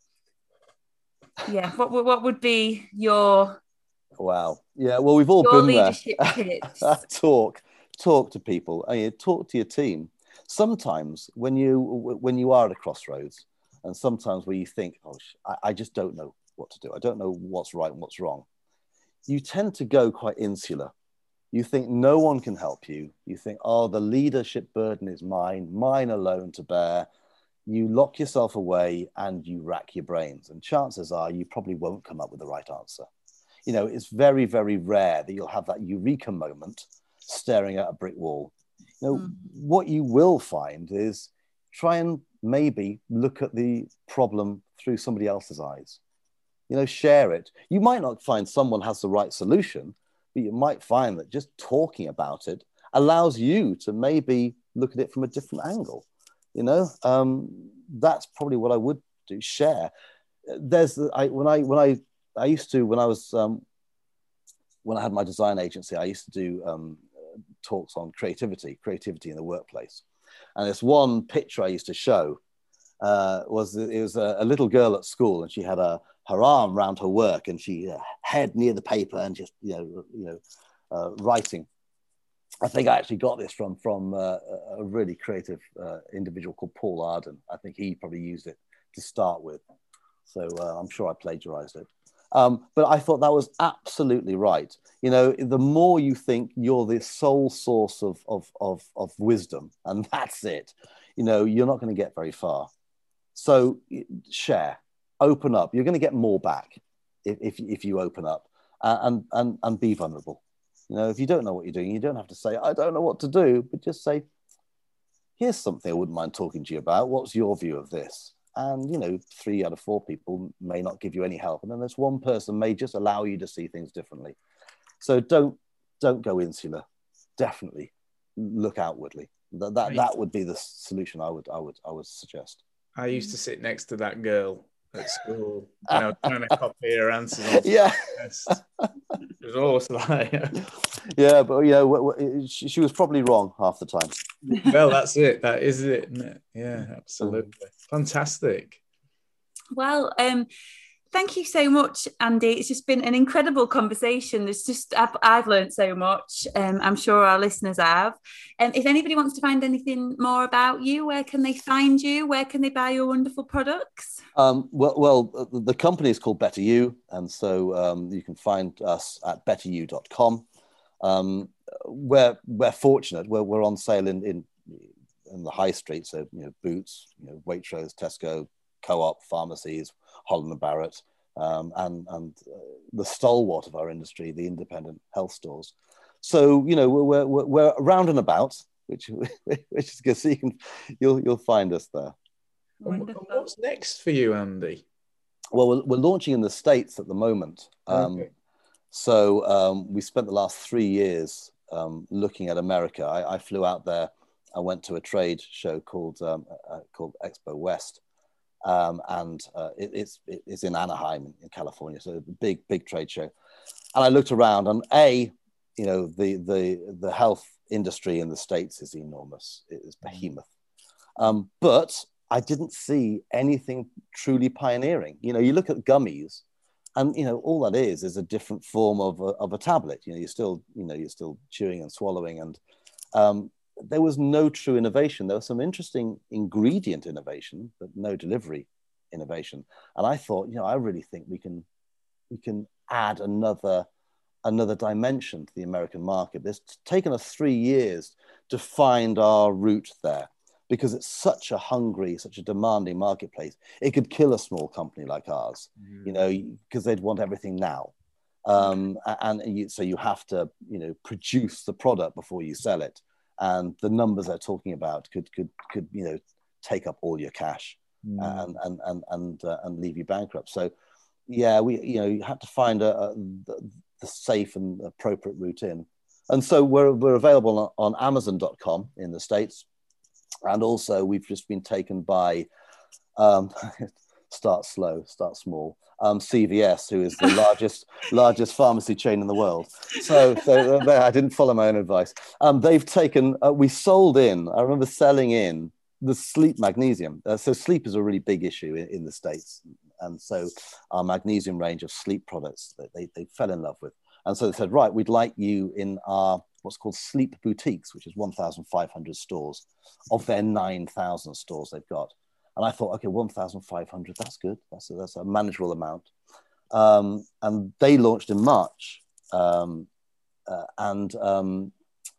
yeah, what what would be your Wow. Yeah. Well, we've all your been leadership there. tips? talk, talk to people. I mean, talk to your team. Sometimes when you when you are at a crossroads, and sometimes where you think, oh, I, I just don't know what to do. I don't know what's right and what's wrong. You tend to go quite insular. You think no one can help you. You think, oh, the leadership burden is mine, mine alone to bear. You lock yourself away and you rack your brains. And chances are you probably won't come up with the right answer. You know, it's very, very rare that you'll have that eureka moment staring at a brick wall. You know, mm. what you will find is try and maybe look at the problem through somebody else's eyes. You know, share it. You might not find someone has the right solution, but you might find that just talking about it allows you to maybe look at it from a different angle. You know, um, that's probably what I would do. Share. There's I when I when I I used to when I was um, when I had my design agency, I used to do um, talks on creativity, creativity in the workplace. And this one picture I used to show uh, was it was a, a little girl at school, and she had a her arm around her work, and she uh, head near the paper and just you know you know uh, writing. I think I actually got this from from uh, a really creative uh, individual called Paul Arden. I think he probably used it to start with, so uh, I'm sure I plagiarized it. Um, but I thought that was absolutely right. You know, the more you think you're the sole source of of of, of wisdom, and that's it, you know, you're not going to get very far. So share. Open up. You're going to get more back if, if, if you open up uh, and, and, and be vulnerable. You know, if you don't know what you're doing, you don't have to say, I don't know what to do, but just say, here's something I wouldn't mind talking to you about. What's your view of this? and you know, three out of four people may not give you any help, and then there's one person may just allow you to see things differently. So don't don't go insular. Definitely look outwardly. That that, that would be the solution I would I would I would suggest. I used to sit next to that girl at school, you know, trying to copy her answers on yeah. test. It was always like, yeah, but you know, she, she was probably wrong half the time. Well, that's it. That is it, isn't it? Yeah, absolutely. Fantastic. Well, um, thank you so much, Andy. It's just been an incredible conversation. There's just I've, I've learned so much. Um, I'm sure our listeners have. And um, if anybody wants to find anything more about you, where can they find you? Where can they buy your wonderful products? Um, well, well, the company is called Better You, and so um, you can find us at better you dot com. Um, we're we're fortunate. We're we're on sale in in, in the high street. So you know, Boots, you know, Waitrose, Tesco, Co-op, pharmacies, Holland and Barrett, um, and and uh, the stalwart of our industry, the independent health stores. So you know, we're we're, we're around and about, which which is good. So you can you'll you'll find us there. Wonderful. What's next for you, Andy? Well, we're, we're launching in the States at the moment. Um, okay. So um, we spent the last three years um, looking at America. I, I flew out there. I went to a trade show called um, uh, called Expo West. Um, and uh, it, it's it's in Anaheim in California, so a big big trade show. And I looked around, and a, you know, the the the health industry in the States is enormous. It is behemoth. Um, but I didn't see anything truly pioneering. You know, you look at gummies, and you know all that is is a different form of a, of a tablet. You know, you're still you know you're still chewing and swallowing, and um, there was no true innovation. There was some interesting ingredient innovation, but no delivery innovation. And I thought, you know, I really think we can we can add another another dimension to the American market. It's taken us three years to find our route there because it's such a hungry, such a demanding marketplace. It could kill a small company like ours, mm. you know, because they'd want everything now. Um, and you, so you have to, you know, produce the product before you sell it. And the numbers they're talking about could could could you know take up all your cash mm. and and and and uh, and leave you bankrupt. So yeah, we you know you have to find a, a the, the safe and appropriate route in. And so we're we're available on, on Amazon dot com in the States, and also we've just been taken by um, start slow, start small. Um, C V S, who is the largest largest pharmacy chain in the world. So, so uh, I didn't follow my own advice. Um, they've taken. Uh, we sold in. I remember selling in the sleep magnesium. Uh, so sleep is a really big issue in, in the States, and so our magnesium range of sleep products that they they fell in love with. And so they said, right, we'd like you in our what's called sleep boutiques, which is one thousand five hundred stores of their nine thousand stores they've got. And I thought, okay, one thousand five hundred, that's good. That's a, that's a manageable amount. Um, and they launched in March. Um, uh, and um,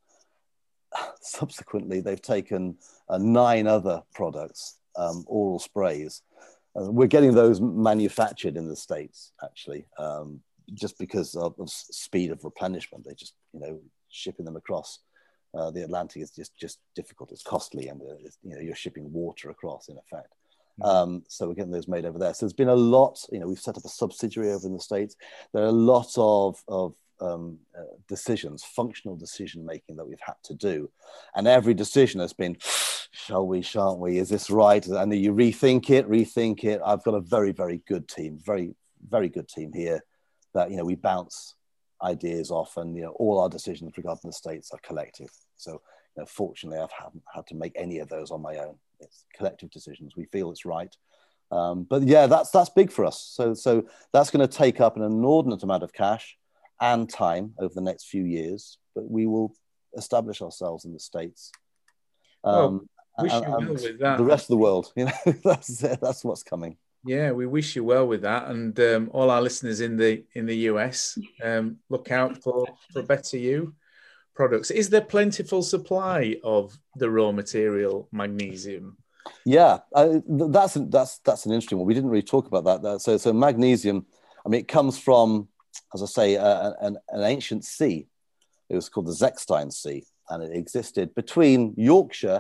subsequently, they've taken uh, nine other products, um, oral sprays. Uh, we're getting those manufactured in the States, actually, um, just because of the speed of replenishment. They just, you know, shipping them across. Uh, the Atlantic is just, just difficult. It's costly, and uh, it's, you know you're shipping water across in effect. Mm-hmm. Um, so we're getting those made over there. So there's been a lot. You know, we've set up a subsidiary over in the States. There are a lot of of um, uh, decisions, functional decision making that we've had to do, and every decision has been, shall we, shan't we? Is this right? And you rethink it, rethink it. I've got a very, very good team, very, very good team here. That you know we bounce ideas off, and you know all our decisions regarding the States are collective. So, you know, fortunately, I haven't had to make any of those on my own. It's collective decisions. We feel it's right, um, but yeah, that's that's big for us. So, so that's going to take up an inordinate amount of cash and time over the next few years. But we will establish ourselves in the States. Um, well, wish and, you well and with that. The rest of the world, you know, that's that's what's coming. Yeah, we wish you well with that, and um, all our listeners in the in the U S, um, look out for for Better You products. Is there plentiful supply of the raw material magnesium? Yeah, uh, that's that's that's an interesting one. We didn't really talk about that. that so so magnesium, I mean, it comes from, as I say, uh, an an ancient sea. It was called the Zechstein Sea, and it existed between Yorkshire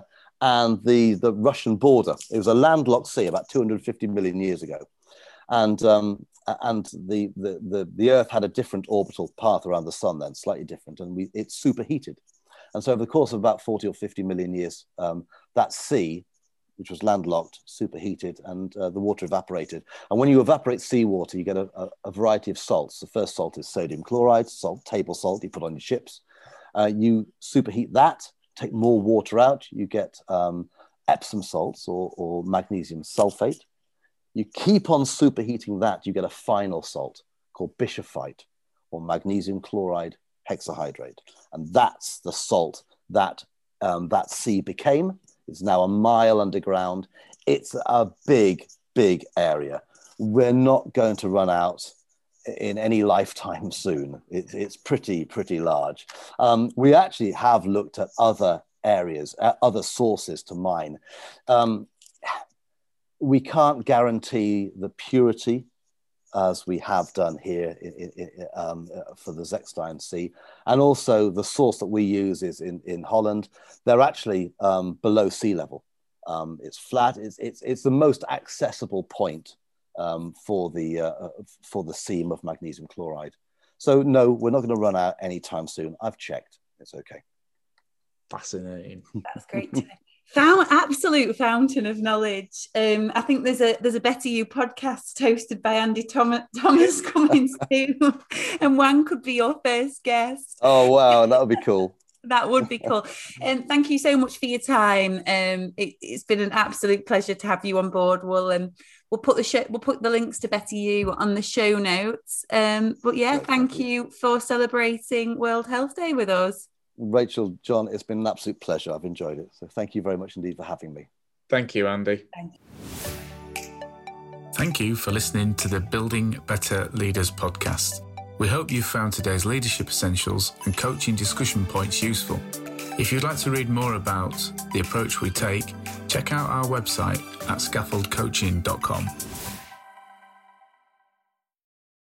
and the, the Russian border. It was a landlocked sea about two hundred fifty million years ago. And, um, and the, the, the, the Earth had a different orbital path around the sun then, slightly different, and we, it superheated. And so over the course of about forty or fifty million years, um, that sea, which was landlocked, superheated, and uh, the water evaporated. And when you evaporate seawater, you get a, a, a variety of salts. The first salt is sodium chloride, salt, table salt you put on your ships. Uh, you superheat that, take more water out, you get um, Epsom salts or, or magnesium sulfate. You keep on superheating that, you get a final salt called bischofite or magnesium chloride hexahydrate. And that's the salt that um, that sea became. It's now a mile underground. It's a big, big area. We're not going to run out in any lifetime soon. It, it's pretty, pretty large. Um, we actually have looked at other areas, uh, other sources to mine. Um, we can't guarantee the purity as we have done here in, in, in, um, for the Zechstein Sea. And also the source that we use is in, in Holland. They're actually um, below sea level. Um, it's flat, it's, it's, it's the most accessible point um, for, the, uh, for the seam of magnesium chloride. So no, we're not gonna run out anytime soon. I've checked, it's okay. Fascinating. That's great to know. Found absolute fountain of knowledge. Um, I think there's a there's a Better You podcast hosted by Andy Thomas, Thomas coming soon, and one could be your first guest. Oh wow, that would be cool. That would be cool. And um, thank you so much for your time. Um, it, it's been an absolute pleasure to have you on board. We'll um, we'll put the show, we'll put the links to Better You on the show notes. Um, but yeah, Great, thank, thank you. you for celebrating World Health Day with us. Rachel, John, it's been an absolute pleasure. I've enjoyed it. So thank you very much indeed for having me. Thank you, Andy. Thank you. Thank you for listening to the Building Better Leaders podcast. We hope you found today's leadership essentials and coaching discussion points useful. If you'd like to read more about the approach we take, check out our website at scaffold coaching dot com.